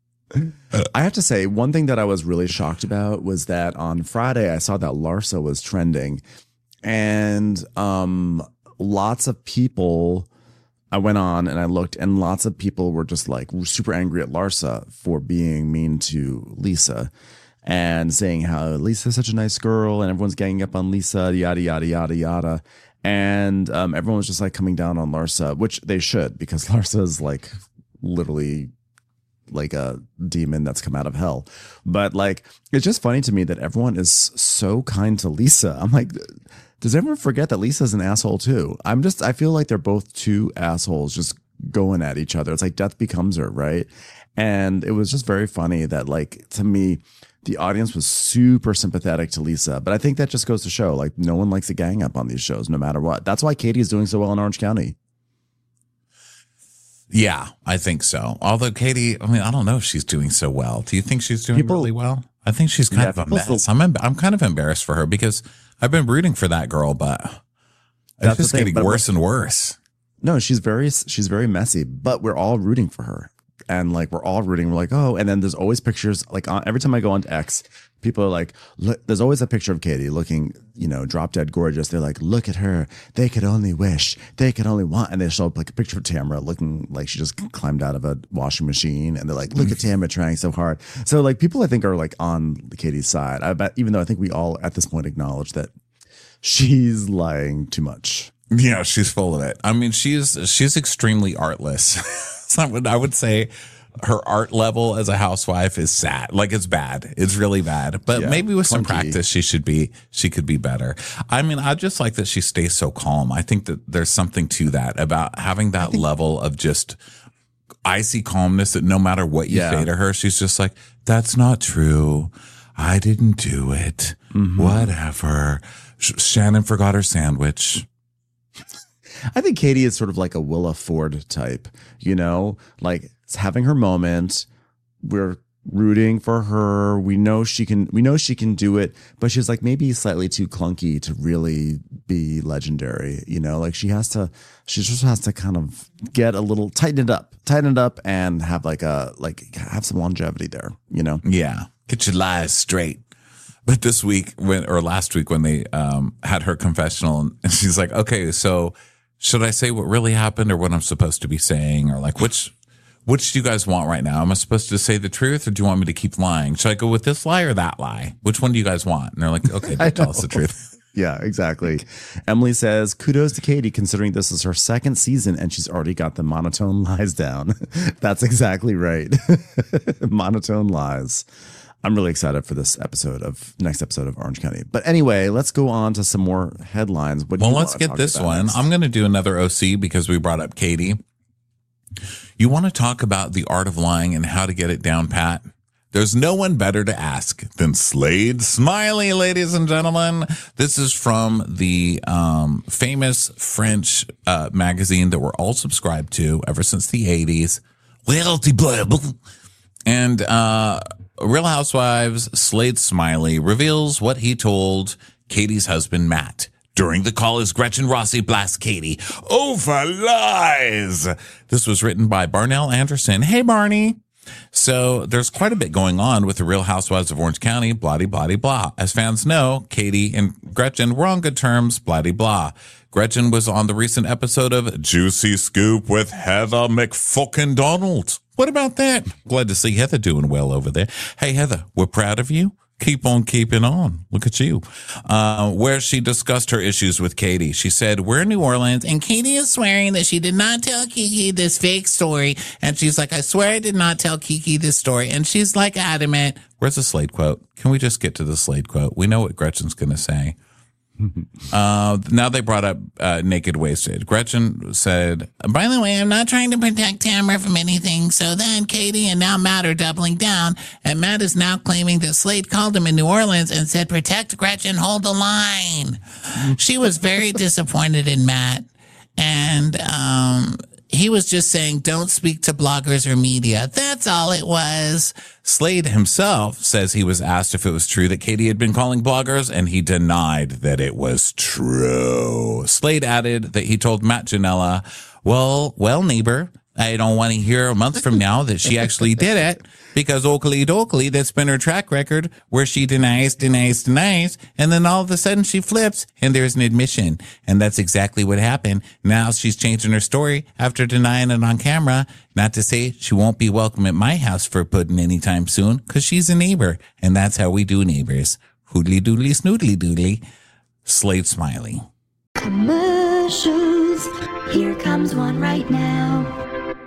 I have to say, one thing that I was really shocked about was that on Friday I saw that Larsa was trending, and um. lots of people, I went on and I looked, and lots of people were just like super angry at Larsa for being mean to Lisa and saying how Lisa's such a nice girl and everyone's ganging up on Lisa, yada, yada, yada, yada. And um, everyone was just like coming down on Larsa, which they should, because Larsa is like literally like a demon that's come out of hell. But like, it's just funny to me that everyone is so kind to Lisa. I'm like, does everyone forget that Lisa's an asshole too? I'm just, I feel like they're both two assholes just going at each other. It's like death becomes her, right? And it was just very funny that, like, to me, the audience was super sympathetic to Lisa. But I think that just goes to show, like, no one likes a gang up on these shows, no matter what. That's why Katie is doing so well in Orange County. Yeah, I think so. Although Katie, I mean, I don't know if she's doing so well. Do you think she's doing people, really well? I think she's kind yeah, of a mess. Still, I'm I'm kind of embarrassed for her because I've been rooting for that girl, but it's just getting worse and worse. No, she's very she's very messy, but we're all rooting for her. And like, we're all rooting. We're like, oh, and then there's always pictures. Like, on, every time I go on to X, people are like, look, there's always a picture of Katie looking, you know, drop dead gorgeous. They're like, look at her. They could only wish. They could only want. And they show up like a picture of Tamara looking like she just climbed out of a washing machine. And they're like, look at Tamara trying so hard. So like, people I think are like on Katie's side. I bet, even though I think we all at this point acknowledge that she's lying too much. Yeah, she's full of it. I mean, she's she's extremely artless. So I would, I would say her art level as a housewife is sad. Like, it's bad. It's really bad. But yeah, maybe with clunky. Some practice, she should be, she could be better. I mean, I just like that she stays so calm. I think that there's something to that about having that think, level of just icy calmness that no matter what you yeah. say to her, she's just like, that's not true. I didn't do it. Mm-hmm. Whatever. Shannon forgot her sandwich. I think Katie is sort of like a Willa Ford type, you know, like having her moment. We're rooting for her. We know she can, we know she can do it, but she's like maybe slightly too clunky to really be legendary. You know, like she has to, she just has to kind of get a little, tighten it up, tighten it up and have like a, like have some longevity there, you know? Yeah. Get your lies straight. But this week when, or last week when they um, had her confessional and she's like, okay, so should I say what really happened or what I'm supposed to be saying? Or like, which, which do you guys want right now? Am I supposed to say the truth or do you want me to keep lying? Should I go with this lie or that lie? Which one do you guys want? And they're like, okay, tell us the truth. Yeah, exactly. Emily says, kudos to Katie considering this is her second season and she's already got the monotone lies down. That's exactly right. Monotone lies. I'm really excited for this episode of next episode of Orange County. But anyway, let's go on to some more headlines. What do Well, you let's wanna get talk this about one. next? I'm going to do another O C because we brought up Katie. You want to talk about the art of lying and how to get it down pat? There's no one better to ask than Slade Smiley, ladies and gentlemen. This is from the um, famous French uh, magazine that we're all subscribed to ever since the eighties. And uh, Real Housewives, Slade Smiley reveals what he told Katie's husband, Matt. During the call as Gretchen Rossi blasts Katie over lies. This was written by Barnell Anderson. Hey, Barney. So there's quite a bit going on with the Real Housewives of Orange County, blah, blah, blah. As fans know, Katie and Gretchen were on good terms, blah, blah. Gretchen was on the recent episode of Juicy Scoop with Heather McFucking Donald. What about that? Glad to see Heather doing well over there. Hey, Heather, we're proud of you. Keep on keeping on. Look at you. Uh, where she discussed her issues with Katie. She said, we're in New Orleans and Katie is swearing that she did not tell Kiki this fake story. And she's like, I swear I did not tell Kiki this story. And she's like adamant. Where's the Slade quote? Can we just get to the Slade quote? We know what Gretchen's going to say. Uh, now they brought up uh, Naked Wasted. Gretchen said, by the way, I'm not trying to protect Tamara from anything. So then Katie and now Matt are doubling down. And Matt is now claiming that Slade called him in New Orleans and said, protect Gretchen, hold the line. She was very disappointed in Matt. And um, he was just saying, don't speak to bloggers or media. That's all it was. Slade himself says he was asked if it was true that Katie had been calling bloggers, and he denied that it was true. Slade added that he told Matt Janella, well, well, neighbor, I don't want to hear a month from now that she actually did it, because Oakley Dokley, that's been her track record, where she denies, denies, denies, and then all of a sudden she flips, and there's an admission. And that's exactly what happened. Now she's changing her story after denying it on camera. Not to say she won't be welcome at my house for pudding anytime soon, because she's a neighbor, and that's how we do neighbors. Hoodly doodly snoodly doodly. Slade Smiley. Commercials. Here comes one right now.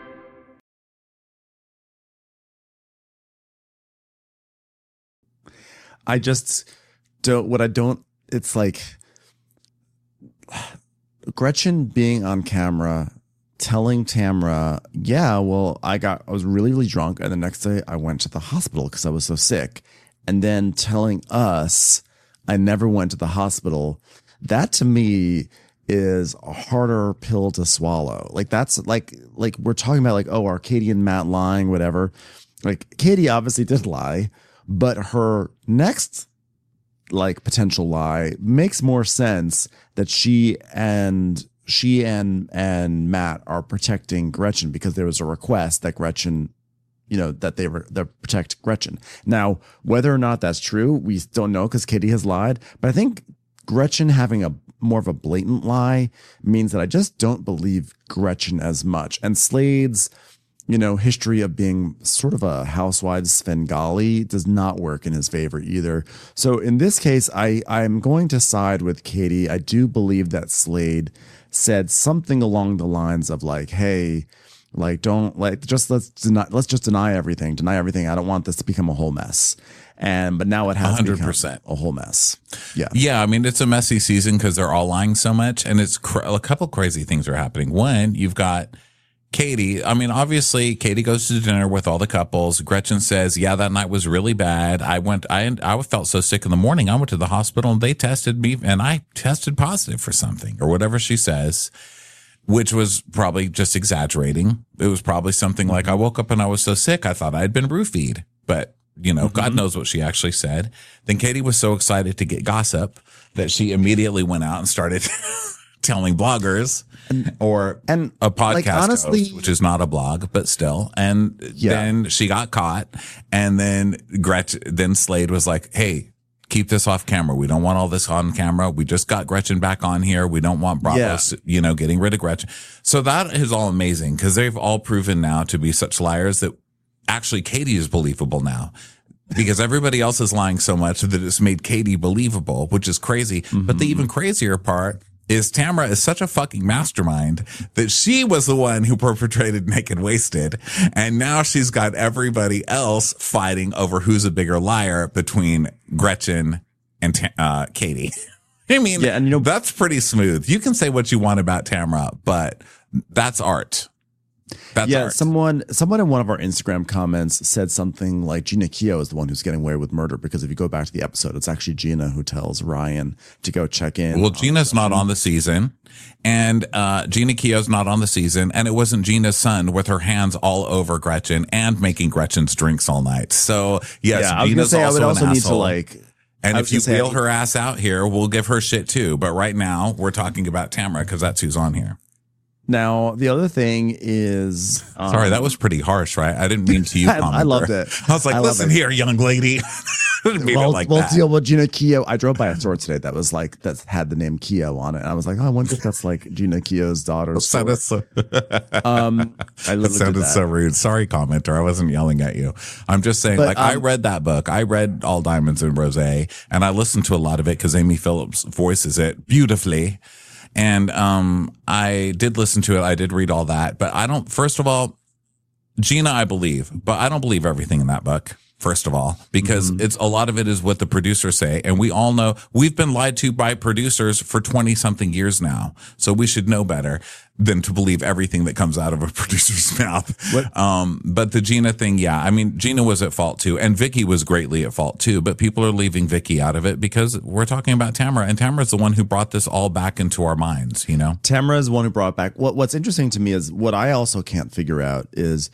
I just don't, what I don't, it's like Gretchen being on camera, telling Tamara, yeah, well, I got, I was really, really drunk. And the next day I went to the hospital because I was so sick. And then telling us I never went to the hospital. That to me is a harder pill to swallow. Like that's like, like we're talking about like, oh, are Katie and Matt lying, whatever. Like Katie obviously did lie. But her next like potential lie makes more sense that she and she and and Matt are protecting Gretchen because there was a request that Gretchen, you know, that they were they protect Gretchen. Now, whether or not that's true, we don't know because Katie has lied. But I think Gretchen having a more of a blatant lie means that I just don't believe Gretchen as much. And Slade's, you know, history of being sort of a housewives Svengali does not work in his favor either. So in this case, I, I'm going to side with Katie. I do believe that Slade said something along the lines of like, hey, like, don't like, just let's deny, let's just deny everything, deny everything. I don't want this to become a whole mess. And, but now it has one hundred percent. become a whole mess. Yeah. Yeah. I mean, it's a messy season because they're all lying so much. And it's cr- a couple crazy things are happening. One, you've got Katie, I mean, obviously, Katie goes to dinner with all the couples. Gretchen says, yeah, that night was really bad. I went, I, I felt so sick in the morning. I went to the hospital and they tested me and I tested positive for something or whatever she says, which was probably just exaggerating. It was probably something like, I woke up and I was so sick, I thought I'd been roofied. But, you know, mm-hmm. God knows what she actually said. Then Katie was so excited to get gossip that she immediately went out and started telling bloggers. And, or and a podcast like, honestly, host, which is not a blog, but still. And yeah. then she got caught. And then Gretchen, then Slade was like, hey, keep this off camera. We don't want all this on camera. We just got Gretchen back on here. We don't want Bravo, yeah. you know, getting rid of Gretchen. So that is all amazing because they've all proven now to be such liars that actually Katie is believable now. because everybody else is lying so much that it's made Katie believable, which is crazy. Mm-hmm. But the even crazier part is Tamra is such a fucking mastermind that she was the one who perpetrated Naked Wasted. And now she's got everybody else fighting over who's a bigger liar between Gretchen and uh, Katie. I mean, yeah, and you know, that's pretty smooth. You can say what you want about Tamra, but that's art. That's yeah, art. someone someone in one of our Instagram comments said something like Gina Keogh is the one who's getting away with murder, because if you go back to the episode, it's actually Gina who tells Ryan to go check in. Well, Gina's not on the season, and uh, Gina Keogh's not on the season, and it wasn't Gina's son with her hands all over Gretchen and making Gretchen's drinks all night. So yes, yeah, I was Gina's gonna say, also I would also an need asshole. to like. And I if you wheel say, her ass out here, we'll give her shit too. But right now, we're talking about Tamra because that's who's on here. Now, the other thing is... Um, Sorry, that was pretty harsh, right? I didn't mean to use I, I loved it. I was like, I listen here, young lady. I didn't mean we'll, it like we'll that. deal with Gina Keogh. I drove by a store today that was like, that had the name Keogh on it. And I was like, oh, I wonder if that's like Gina Keogh's daughter's store. That so, um, I that sounded that. so rude. Sorry, commenter. I wasn't yelling at you. I'm just saying, but, like, um, I read that book. I read All Diamonds and Rosé, and I listened to a lot of it because Amy Phillips voices it beautifully. And um, I did listen to it. I did read all that. But I don't, first of all, Gina, I believe, but I don't believe everything in that book, first of all, because mm-hmm. it's a lot of it is what the producers say. And we all know we've been lied to by producers for twenty something years now. So we should know better than to believe everything that comes out of a producer's mouth. What? Um, but the Gina thing, yeah, I mean, Gina was at fault too. And Vicky was greatly at fault too, but people are leaving Vicky out of it because we're talking about Tamra, and Tamra's the one who brought this all back into our minds, you know? Tamra is the one who brought it back. What, what's interesting to me is what I also can't figure out is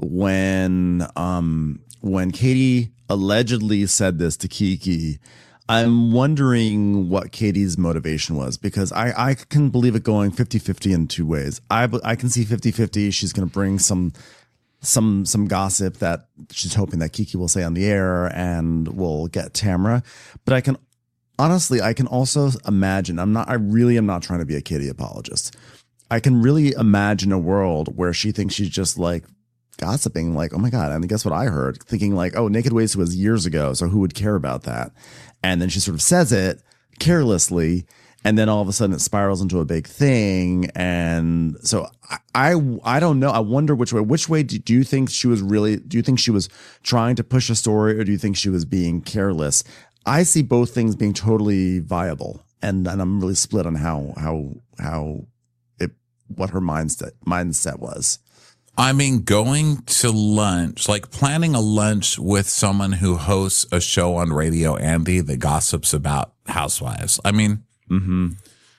when, um, when Katie allegedly said this to Kiki, I'm wondering what Katie's motivation was, because I, I can believe it going fifty-fifty in two ways. I, I can see fifty-fifty. She's going to bring some some some gossip that she's hoping that Kiki will say on the air and will get Tamra. But I can honestly, I can also imagine, I'm not, I really am not trying to be a Katie apologist. I can really imagine a world where she thinks she's just like gossiping, like, oh my God, and guess what I heard? Thinking like, oh, Naked Wasted was years ago, so who would care about that? And then she sort of says it carelessly, and then all of a sudden it spirals into a big thing. And so I, I, I don't know. I wonder which way. Which way do, do you think she was really? Do you think she was trying to push a story, or do you think she was being careless? I see both things being totally viable, and and I'm really split on how how how it what her mindset mindset was. I mean, going to lunch, like planning a lunch with someone who hosts a show on Radio Andy that gossips about housewives. I mean, mm-hmm.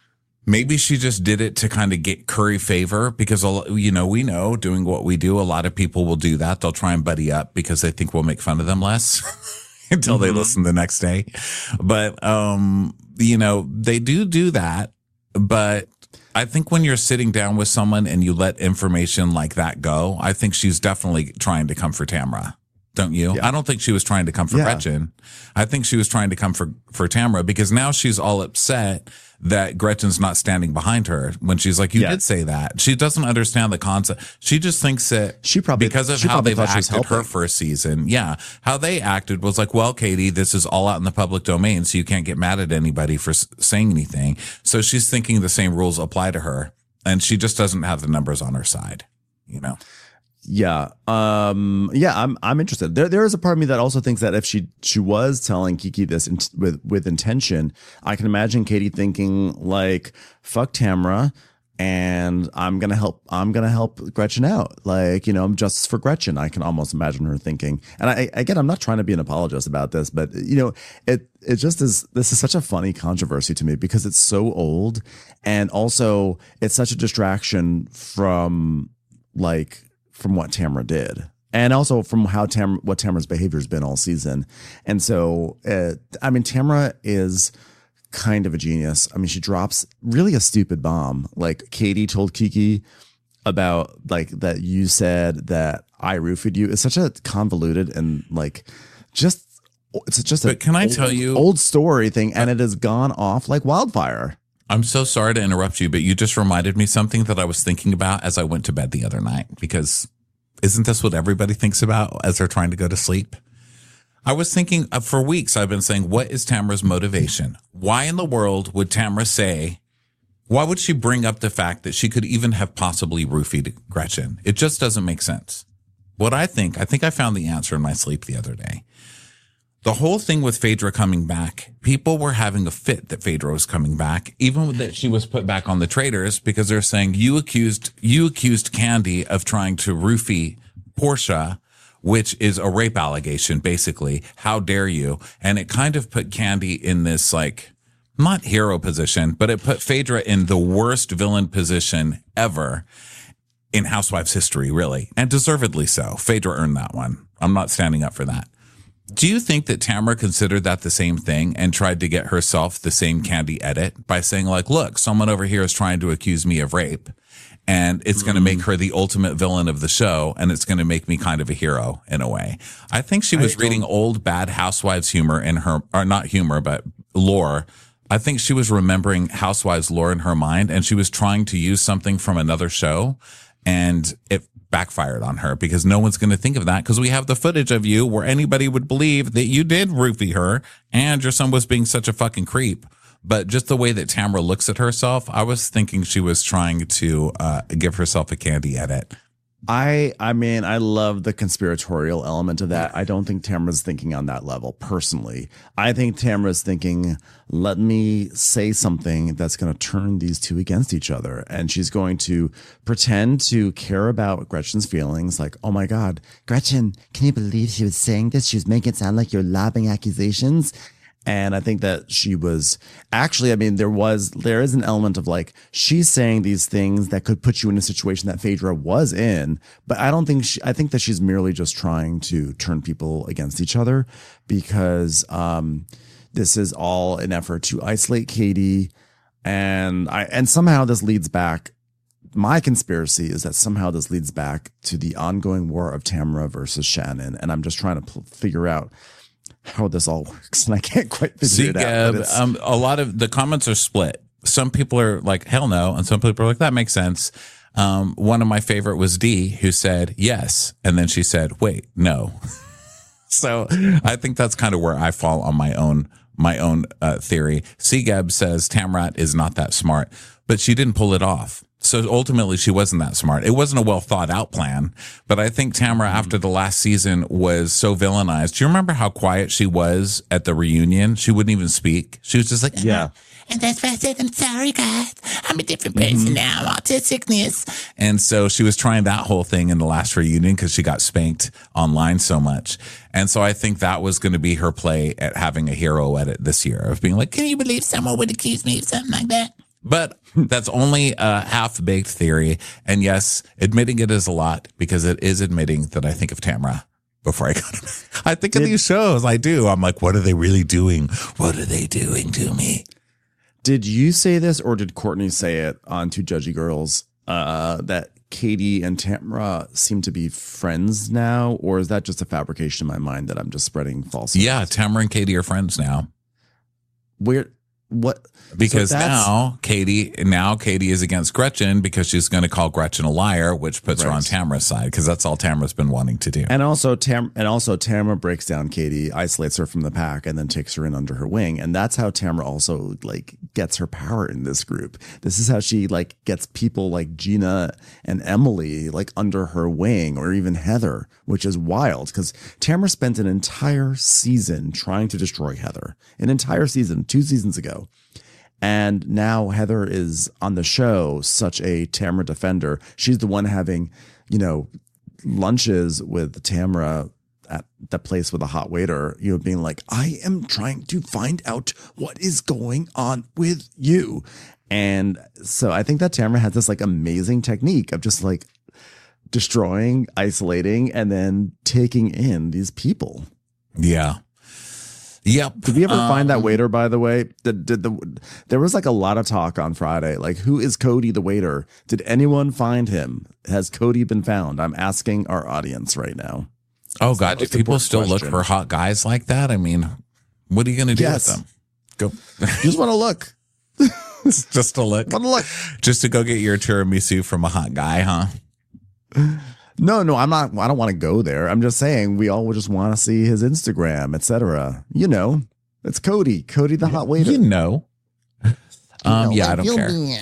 Maybe she just did it to kind of get curry favor because, you know, we know doing what we do, a lot of people will do that. They'll try and buddy up because they think we'll make fun of them less until mm-hmm. they listen the next day. But, um, you know, they do do that, but I think when you're sitting down with someone and you let information like that go, I think she's definitely trying to come for Tamra. Don't you? Yeah. I don't think she was trying to come for yeah. Gretchen. I think she was trying to come for, for Tamra because now she's all upset that Gretchen's not standing behind her when she's like, you yeah. did say that. She doesn't understand the concept. She just thinks that she probably, because of how they've acted her first season. Yeah. How they acted was like, well, Katie, this is all out in the public domain, so you can't get mad at anybody for saying anything. So she's thinking the same rules apply to her, and she just doesn't have the numbers on her side, you know? Yeah. Um, yeah, I'm, I'm interested. There, there is a part of me that also thinks that if she, she was telling Kiki this in, with, with intention, I can imagine Katie thinking like, fuck Tamra, and I'm going to help, I'm going to help Gretchen out. Like, you know, I'm justice for Gretchen. I can almost imagine her thinking. And I, again, I'm not trying to be an apologist about this, but you know, it, it just is, this is such a funny controversy to me because it's so old. And also it's such a distraction from like, from what Tamra did, and also from how Tam what Tamra's behavior has been all season. And so, uh, I mean, Tamra is kind of a genius. I mean, she drops really a stupid bomb. Like Katie told Kiki about like that you said that I roofied you. It's such a convoluted and like just it's just a but can I old, tell you old story thing, and it has gone off like wildfire. I'm so sorry to interrupt you, but you just reminded me something that I was thinking about as I went to bed the other night, because isn't this what everybody thinks about as they're trying to go to sleep? I was thinking uh, for weeks, I've been saying, what is Tamra's motivation? Why in the world would Tamra say, why would she bring up the fact that she could even have possibly roofied Gretchen? It just doesn't make sense. What I think, I think I found the answer in my sleep the other day. The whole thing with Phaedra coming back, people were having a fit that Phaedra was coming back, even that she was put back on the traitors, because they're saying you accused, you accused Candy of trying to roofie Portia, which is a rape allegation, basically. How dare you? And it kind of put Candy in this, like, not hero position, but it put Phaedra in the worst villain position ever in Housewives history, really. And deservedly so. Phaedra earned that one. I'm not standing up for that. Do you think that Tamra considered that the same thing and tried to get herself the same Candy edit by saying, like, look, someone over here is trying to accuse me of rape, and it's going to make her the ultimate villain of the show, and it's going to make me kind of a hero in a way? I think she was reading old bad Housewives humor in her, or not humor, but lore. I think she was remembering Housewives lore in her mind, and she was trying to use something from another show, and it backfired on her because no one's going to think of that because we have the footage of you where anybody would believe that you did roofie her and your son was being such a fucking creep. But just the way that Tamra looks at herself, I was thinking she was trying to uh, give herself a Candy edit. I I mean, I love the conspiratorial element of that. I don't think Tamra's thinking on that level, personally. I think Tamra's thinking, let me say something that's going to turn these two against each other. And she's going to pretend to care about Gretchen's feelings, like, oh my God, Gretchen, can you believe she was saying this? She was making it sound like you're lobbing accusations. And I think that she was actually, I mean, there was, there is an element of like, she's saying these things that could put you in a situation that Phaedra was in. But I don't think she, I think that she's merely just trying to turn people against each other because um, this is all an effort to isolate Katie. And I, and somehow this leads back. My conspiracy is that somehow this leads back to the ongoing war of Tamra versus Shannon. And I'm just trying to pl- figure out how this all works, and I can't quite figure See, it out. Gab, um, a lot of the comments are split. Some people are like, hell no, and some people are like, that makes sense. Um, one of my favorite was Dee, who said yes, and then she said, wait, no. So I think that's kind of where I fall on my own my own uh, theory. C. Gab says Tamrat is not that smart, but she didn't pull it off. So ultimately, she wasn't that smart. It wasn't a well thought out plan. But I think Tamra, after the last season, was so villainized. Do you remember how quiet she was at the reunion? She wouldn't even speak. She was just like, Yeah. And that's why I said, I'm sorry, guys. I'm a different person mm-hmm. now. Autisticness. And so she was trying that whole thing in the last reunion because she got spanked online so much. And so I think that was going to be her play at having a hero edit this year of being like, can you believe someone would accuse me of something like that? But that's only a half-baked theory. And yes, admitting it is a lot because it is admitting that I think of Tamra before I go to bed. I think Did, of these shows. I do. I'm like, what are they really doing? What are they doing to me? Did you say this or did Courtney say it on Two Judgy Girls uh, that Katie and Tamra seem to be friends now? Or is that just a fabrication in my mind that I'm just spreading false? Yeah, Tamra and Katie are friends now. Where... What? Because so now Katie, now Katie is against Gretchen because she's going to call Gretchen a liar, which puts right. her on Tamra's side because that's all Tamra's been wanting to do. And also Tam, and also Tamra breaks down Katie, isolates her from the pack, and then takes her in under her wing. And that's how Tamra also like gets her power in this group. This is how she like gets people like Gina and Emily like under her wing, or even Heather, which is wild because Tamra spent an entire season trying to destroy Heather, an entire season, two seasons ago. And now Heather is on the show, such a Tamra defender. She's the one having, you know, lunches with Tamra at the place with a hot waiter, you know, being like, I am trying to find out what is going on with you. And so I think that Tamra has this like amazing technique of just like destroying, isolating, and then taking in these people. Yeah. Yep. Did we ever um, find that waiter, by the way? Did, did the there was like a lot of talk on Friday. Like, who is Cody the waiter? Did anyone find him? Has Cody been found? I'm asking our audience right now. Oh, God. Do people still question. look for hot guys like that? I mean, what are you going to do yes. with them? Go. You just want to look. Just to look. Want to look. Just to go get your tiramisu from a hot guy, huh? No, no, I'm not. I don't want to go there. I'm just saying we all just want to see his Instagram, et cetera. You know, it's Cody, Cody the hot waiter. You know. Um, yeah, I don't care. Be,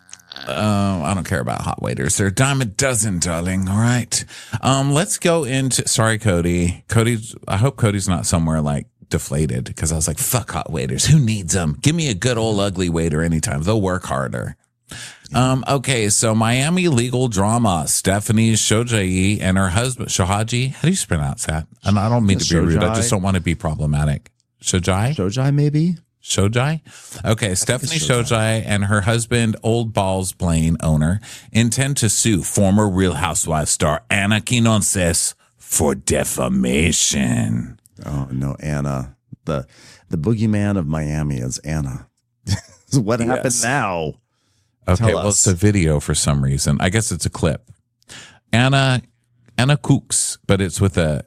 Um, I don't care about hot waiters. They're a dime a dozen, darling. All right. Um, let's go into. Sorry, Cody. Cody's. I hope Cody's not somewhere like deflated because I was like, "Fuck hot waiters. Who needs them? Give me a good old ugly waiter anytime. They'll work harder." Um, okay, so Miami legal drama. Stephanie Shojai and her husband Shohaji. How do you pronounce that? And I don't mean to be rude. I just don't want to be problematic. Shojai. Shojai, maybe. Shojai? Okay, Stephanie Shojai and her husband, Old Balls Blaine owner, intend to sue former Real Housewives star Anna Quinonces for defamation. Oh no, Anna. The the boogeyman of Miami is Anna. So what Yes. happened now? Okay, Tell well, us. it's a video for some reason. I guess it's a clip. Anna Anna Cooks, but it's with a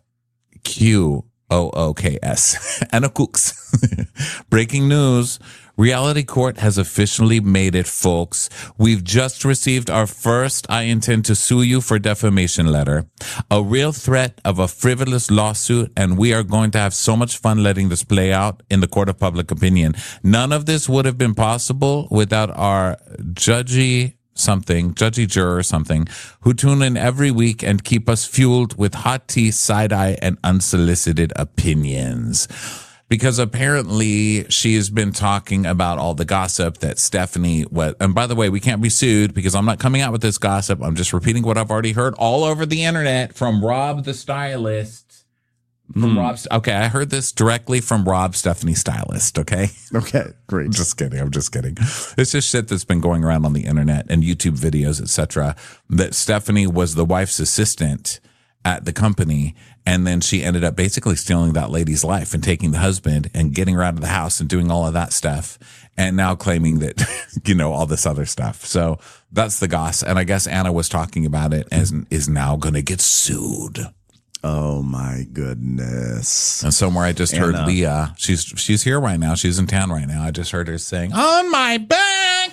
Q O O K S. Anna Cooks. Breaking news. Reality Court has officially made it, folks. We've just received our first I intend to sue you for defamation letter. A real threat of a frivolous lawsuit, and we are going to have so much fun letting this play out in the court of public opinion. None of this would have been possible without our judgy something, judgy juror or something, who tune in every week and keep us fueled with hot tea, side-eye, and unsolicited opinions. Because apparently she has been talking about all the gossip that Stephanie was. And by the way, we can't be sued because I'm not coming out with this gossip. I'm just repeating what I've already heard all over the internet from Rob the stylist. From Mm. Rob. Okay, I heard this directly from Rob, Stephanie stylist. Okay. Okay, great. I'm just kidding. I'm just kidding. It's just shit that's been going around on the internet and YouTube videos, et cetera. That Stephanie was the wife's assistant at the company, and then she ended up basically stealing that lady's life and taking the husband and getting her out of the house and doing all of that stuff, and now claiming that, you know, all this other stuff. So that's the goss. And I guess Anna was talking about it and is now going to get sued. Oh my goodness. And somewhere I just heard Anna. Leah. She's she's here right now. She's in town right now. I just heard her saying, "On my back."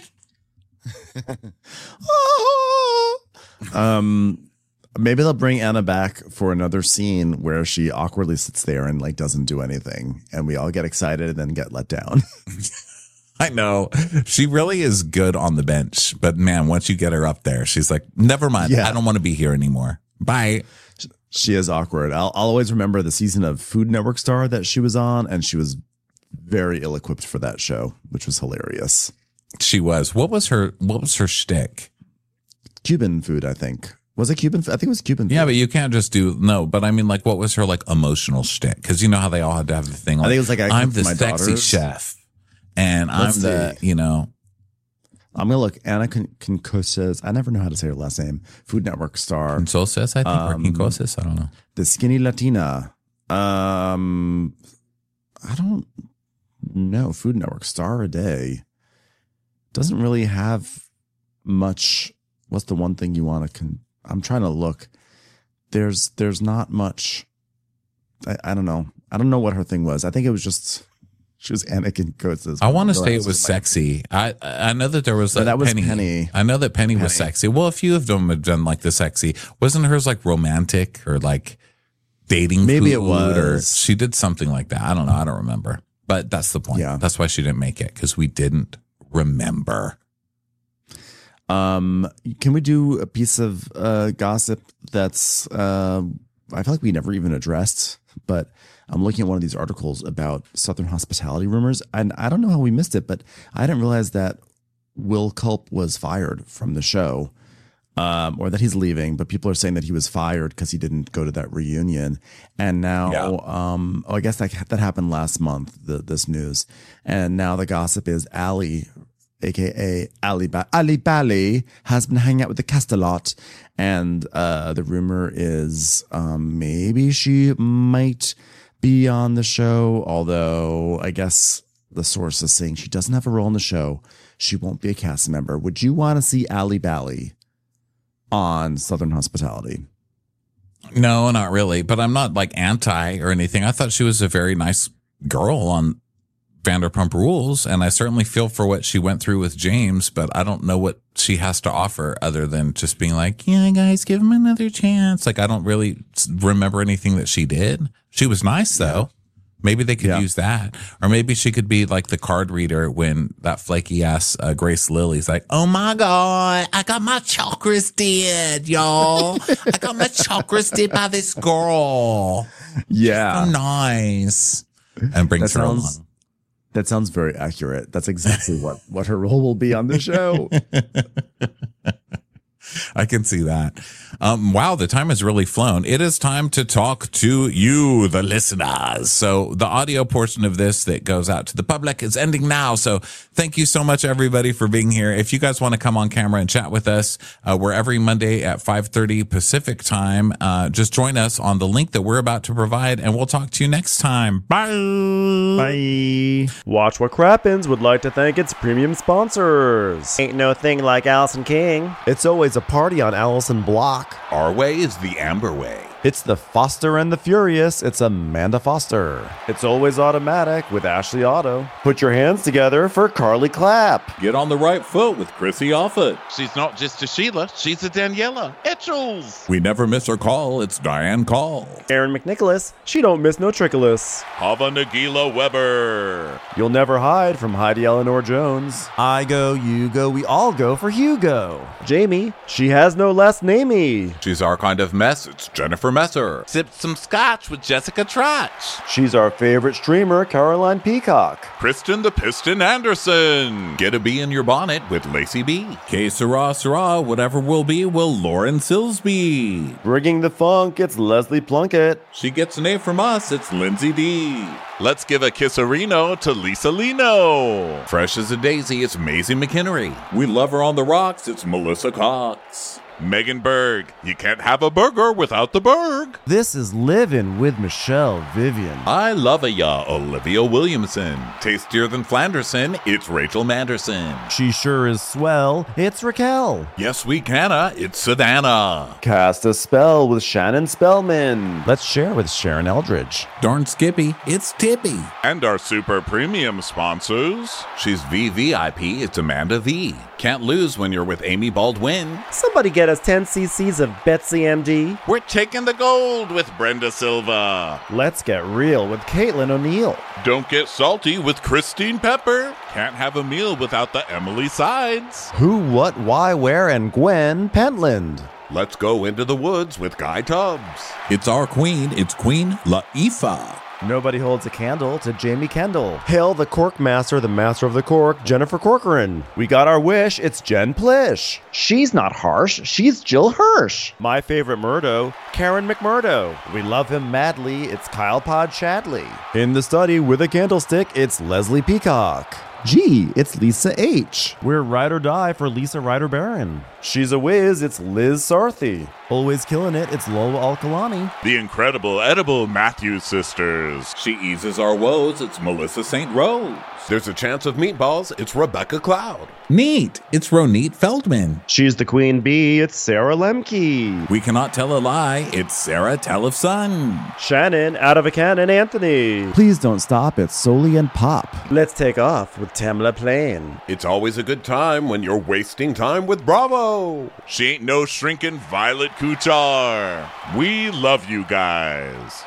um, maybe they'll bring Anna back for another scene where she awkwardly sits there and like doesn't do anything, and we all get excited and then get let down. I know. She really is good on the bench. But man, once you get her up there, she's like, never mind. Yeah. I don't want to be here anymore. Bye. She is awkward. I'll, I'll always remember the season of Food Network Star that she was on, and she was very ill-equipped for that show, which was hilarious. She was. What was her what was her shtick? Cuban food, I think. Was it Cuban? I think it was Cuban food. Yeah, but you can't just do no, but I mean like what was her like emotional shtick? Because you know how they all had to have the thing like, I think it was like, I I'm cook the for my sexy daughters. chef. And Let's I'm the, see. you know, I'm going to look. Anna Quinonces. I never know how to say her last name. Food Network Star. Quinonces, I think, or Um, Quinonces, I don't know. The skinny Latina. Um, I don't know. Food Network Star a day doesn't really have much. What's the one thing you want to? Con- I'm trying to look. There's there's not much. I, I don't know. I don't know what her thing was. I think it was just she was Anna Quinonces. I want to say it was sexy. I I know that there was No, a that was Penny. Penny. I know that Penny, was Penny. sexy. Well, a few of them have done like the sexy. Wasn't hers like romantic or like dating? Maybe it food, or was. she did something like that. I don't know. I don't remember. But that's the point. Yeah. That's why she didn't make it because we didn't remember. Um, can we do a piece of uh, gossip that's uh, I feel like we never even addressed, but I'm looking at one of these articles about Southern hospitality rumors, and I don't know how we missed it, but I didn't realize that Will Culp was fired from the show, um, or that he's leaving. But people are saying that he was fired because he didn't go to that reunion, and now, Yeah. um, oh, I guess that that happened last month. The, this news, and now the gossip is Allie, A K A Ali ba- Ali Bali, has been hanging out with the cast a lot, and uh, the rumor is um, maybe she might be on the show. Although I guess the source is saying she doesn't have a role in the show. She won't be a cast member. Would you want to see Ali Bali on Southern Hospitality? No, not really. But I'm not like anti or anything. I thought she was a very nice girl on Vanderpump Rules, and I certainly feel for what she went through with James, but I don't know what she has to offer other than just being like, yeah, guys, give him another chance. Like, I don't really remember anything that she did. She was nice, though. Maybe they could Yeah. use that. Or maybe she could be like the card reader when that flaky ass uh, Grace Lilly's like, oh my God, I got my chakras did, y'all. I got my chakras did by this girl. Yeah. So nice. And brings That her sounds- along. That sounds very accurate. That's exactly what, what her role will be on the show. I can see that. Um, wow, the time has really flown. It is time to talk to you, the listeners. So the audio portion of this that goes out to the public is ending now. So thank you so much, everybody, for being here. If you guys want to come on camera and chat with us, uh, we're every Monday at five thirty Pacific time. Uh, just join us on the link that we're about to provide, and we'll talk to you next time. Bye. Bye. Watch What Crappens would like to thank its premium sponsors. Ain't no thing like Allison King. It's always a party on Allison Block. Our way is the Amber way. It's the Foster and the Furious. It's Amanda Foster. It's always automatic with Ashley Auto. Put your hands together for Carly Clapp. Get on the right foot with Chrissy Offit. She's not just a Sheila, she's a Daniela Etchels. We never miss her call. It's Diane Call. Aaron McNicholas. She don't miss no trickolas. Hava Nagila Weber. You'll never hide from Heidi Eleanor Jones. I go, you go, we all go for Hugo. Jamie. She has no last namey. She's our kind of mess. It's Jennifer Messer. Sipped some scotch with Jessica Trotch. She's our favorite streamer, Caroline Peacock. Kristen the Piston Anderson. Get a bee in your bonnet with Lacey B. K Sarah Sarah, whatever will be, will Lauren Silsby. Bringing the funk, it's Leslie Plunkett. She gets an A from us. It's Lindsay D. Let's give a kisserino to Lisa Lino. Fresh as a daisy, it's Maisie McHenry. We love her on the rocks. It's Melissa Cox. Megan Berg. You can't have a burger without the Berg. This is Livin' with Michelle Vivian. I love a ya, Olivia Williamson. Tastier than Flanderson, it's Rachel Manderson. She sure is swell. It's Raquel. Yes, we canna, it's Savannah. Cast a spell with Shannon Spellman. Let's share with Sharon Eldridge. Darn Skippy, it's Tippy. And our super premium sponsors. She's V V I P, it's Amanda V. Can't lose when you're with Amy Baldwin. Somebody get us ten cc's of Betsy M D. We're taking the gold with Brenda Silva. Let's get real with Caitlin O'Neill. Don't get salty with Christine Pepper. Can't have a meal without the Emily Sides. Who, what, why, where, and Gwen Pentland. Let's go into the woods with Guy Tubbs. It's our queen, it's Queen Laifah. Nobody holds a candle to Jamie Kendall. Hail the Cork Master, the Master of the Cork, Jennifer Corcoran. We got our wish, it's Jen Plish. She's not harsh, she's Jill Hirsch. My favorite Murdo, Karen McMurdo. We love him madly, it's Kyle Pod Shadley. In the study with a candlestick, it's Leslie Peacock. Gee, it's Lisa H. We're ride or die for Lisa Ryder Barron. She's a whiz, it's Liz Sarthy. Always killing it, it's Lola Alkalani. The incredible edible Matthews sisters. She eases our woes, it's Melissa Saint Rose. There's a chance of meatballs, it's Rebecca Cloud. Neat, it's Ronit Feldman. She's the queen bee, it's Sarah Lemke. We cannot tell a lie, it's Sarah Telefson. Shannon, out of a cannon, Anthony. Please don't stop, it's Soli and Pop. Let's take off with Tamla Plain. It's always a good time when you're wasting time with Bravo. She ain't no shrinking Violet Kuchar. We love you guys.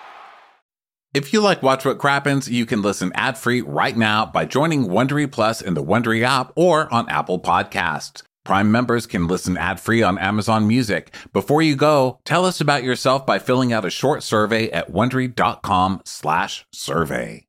If you like Watch What Crappens, you can listen ad-free right now by joining Wondery Plus in the Wondery app or on Apple Podcasts. Prime members can listen ad-free on Amazon Music. Before you go, tell us about yourself by filling out a short survey at Wondery dot com slash survey.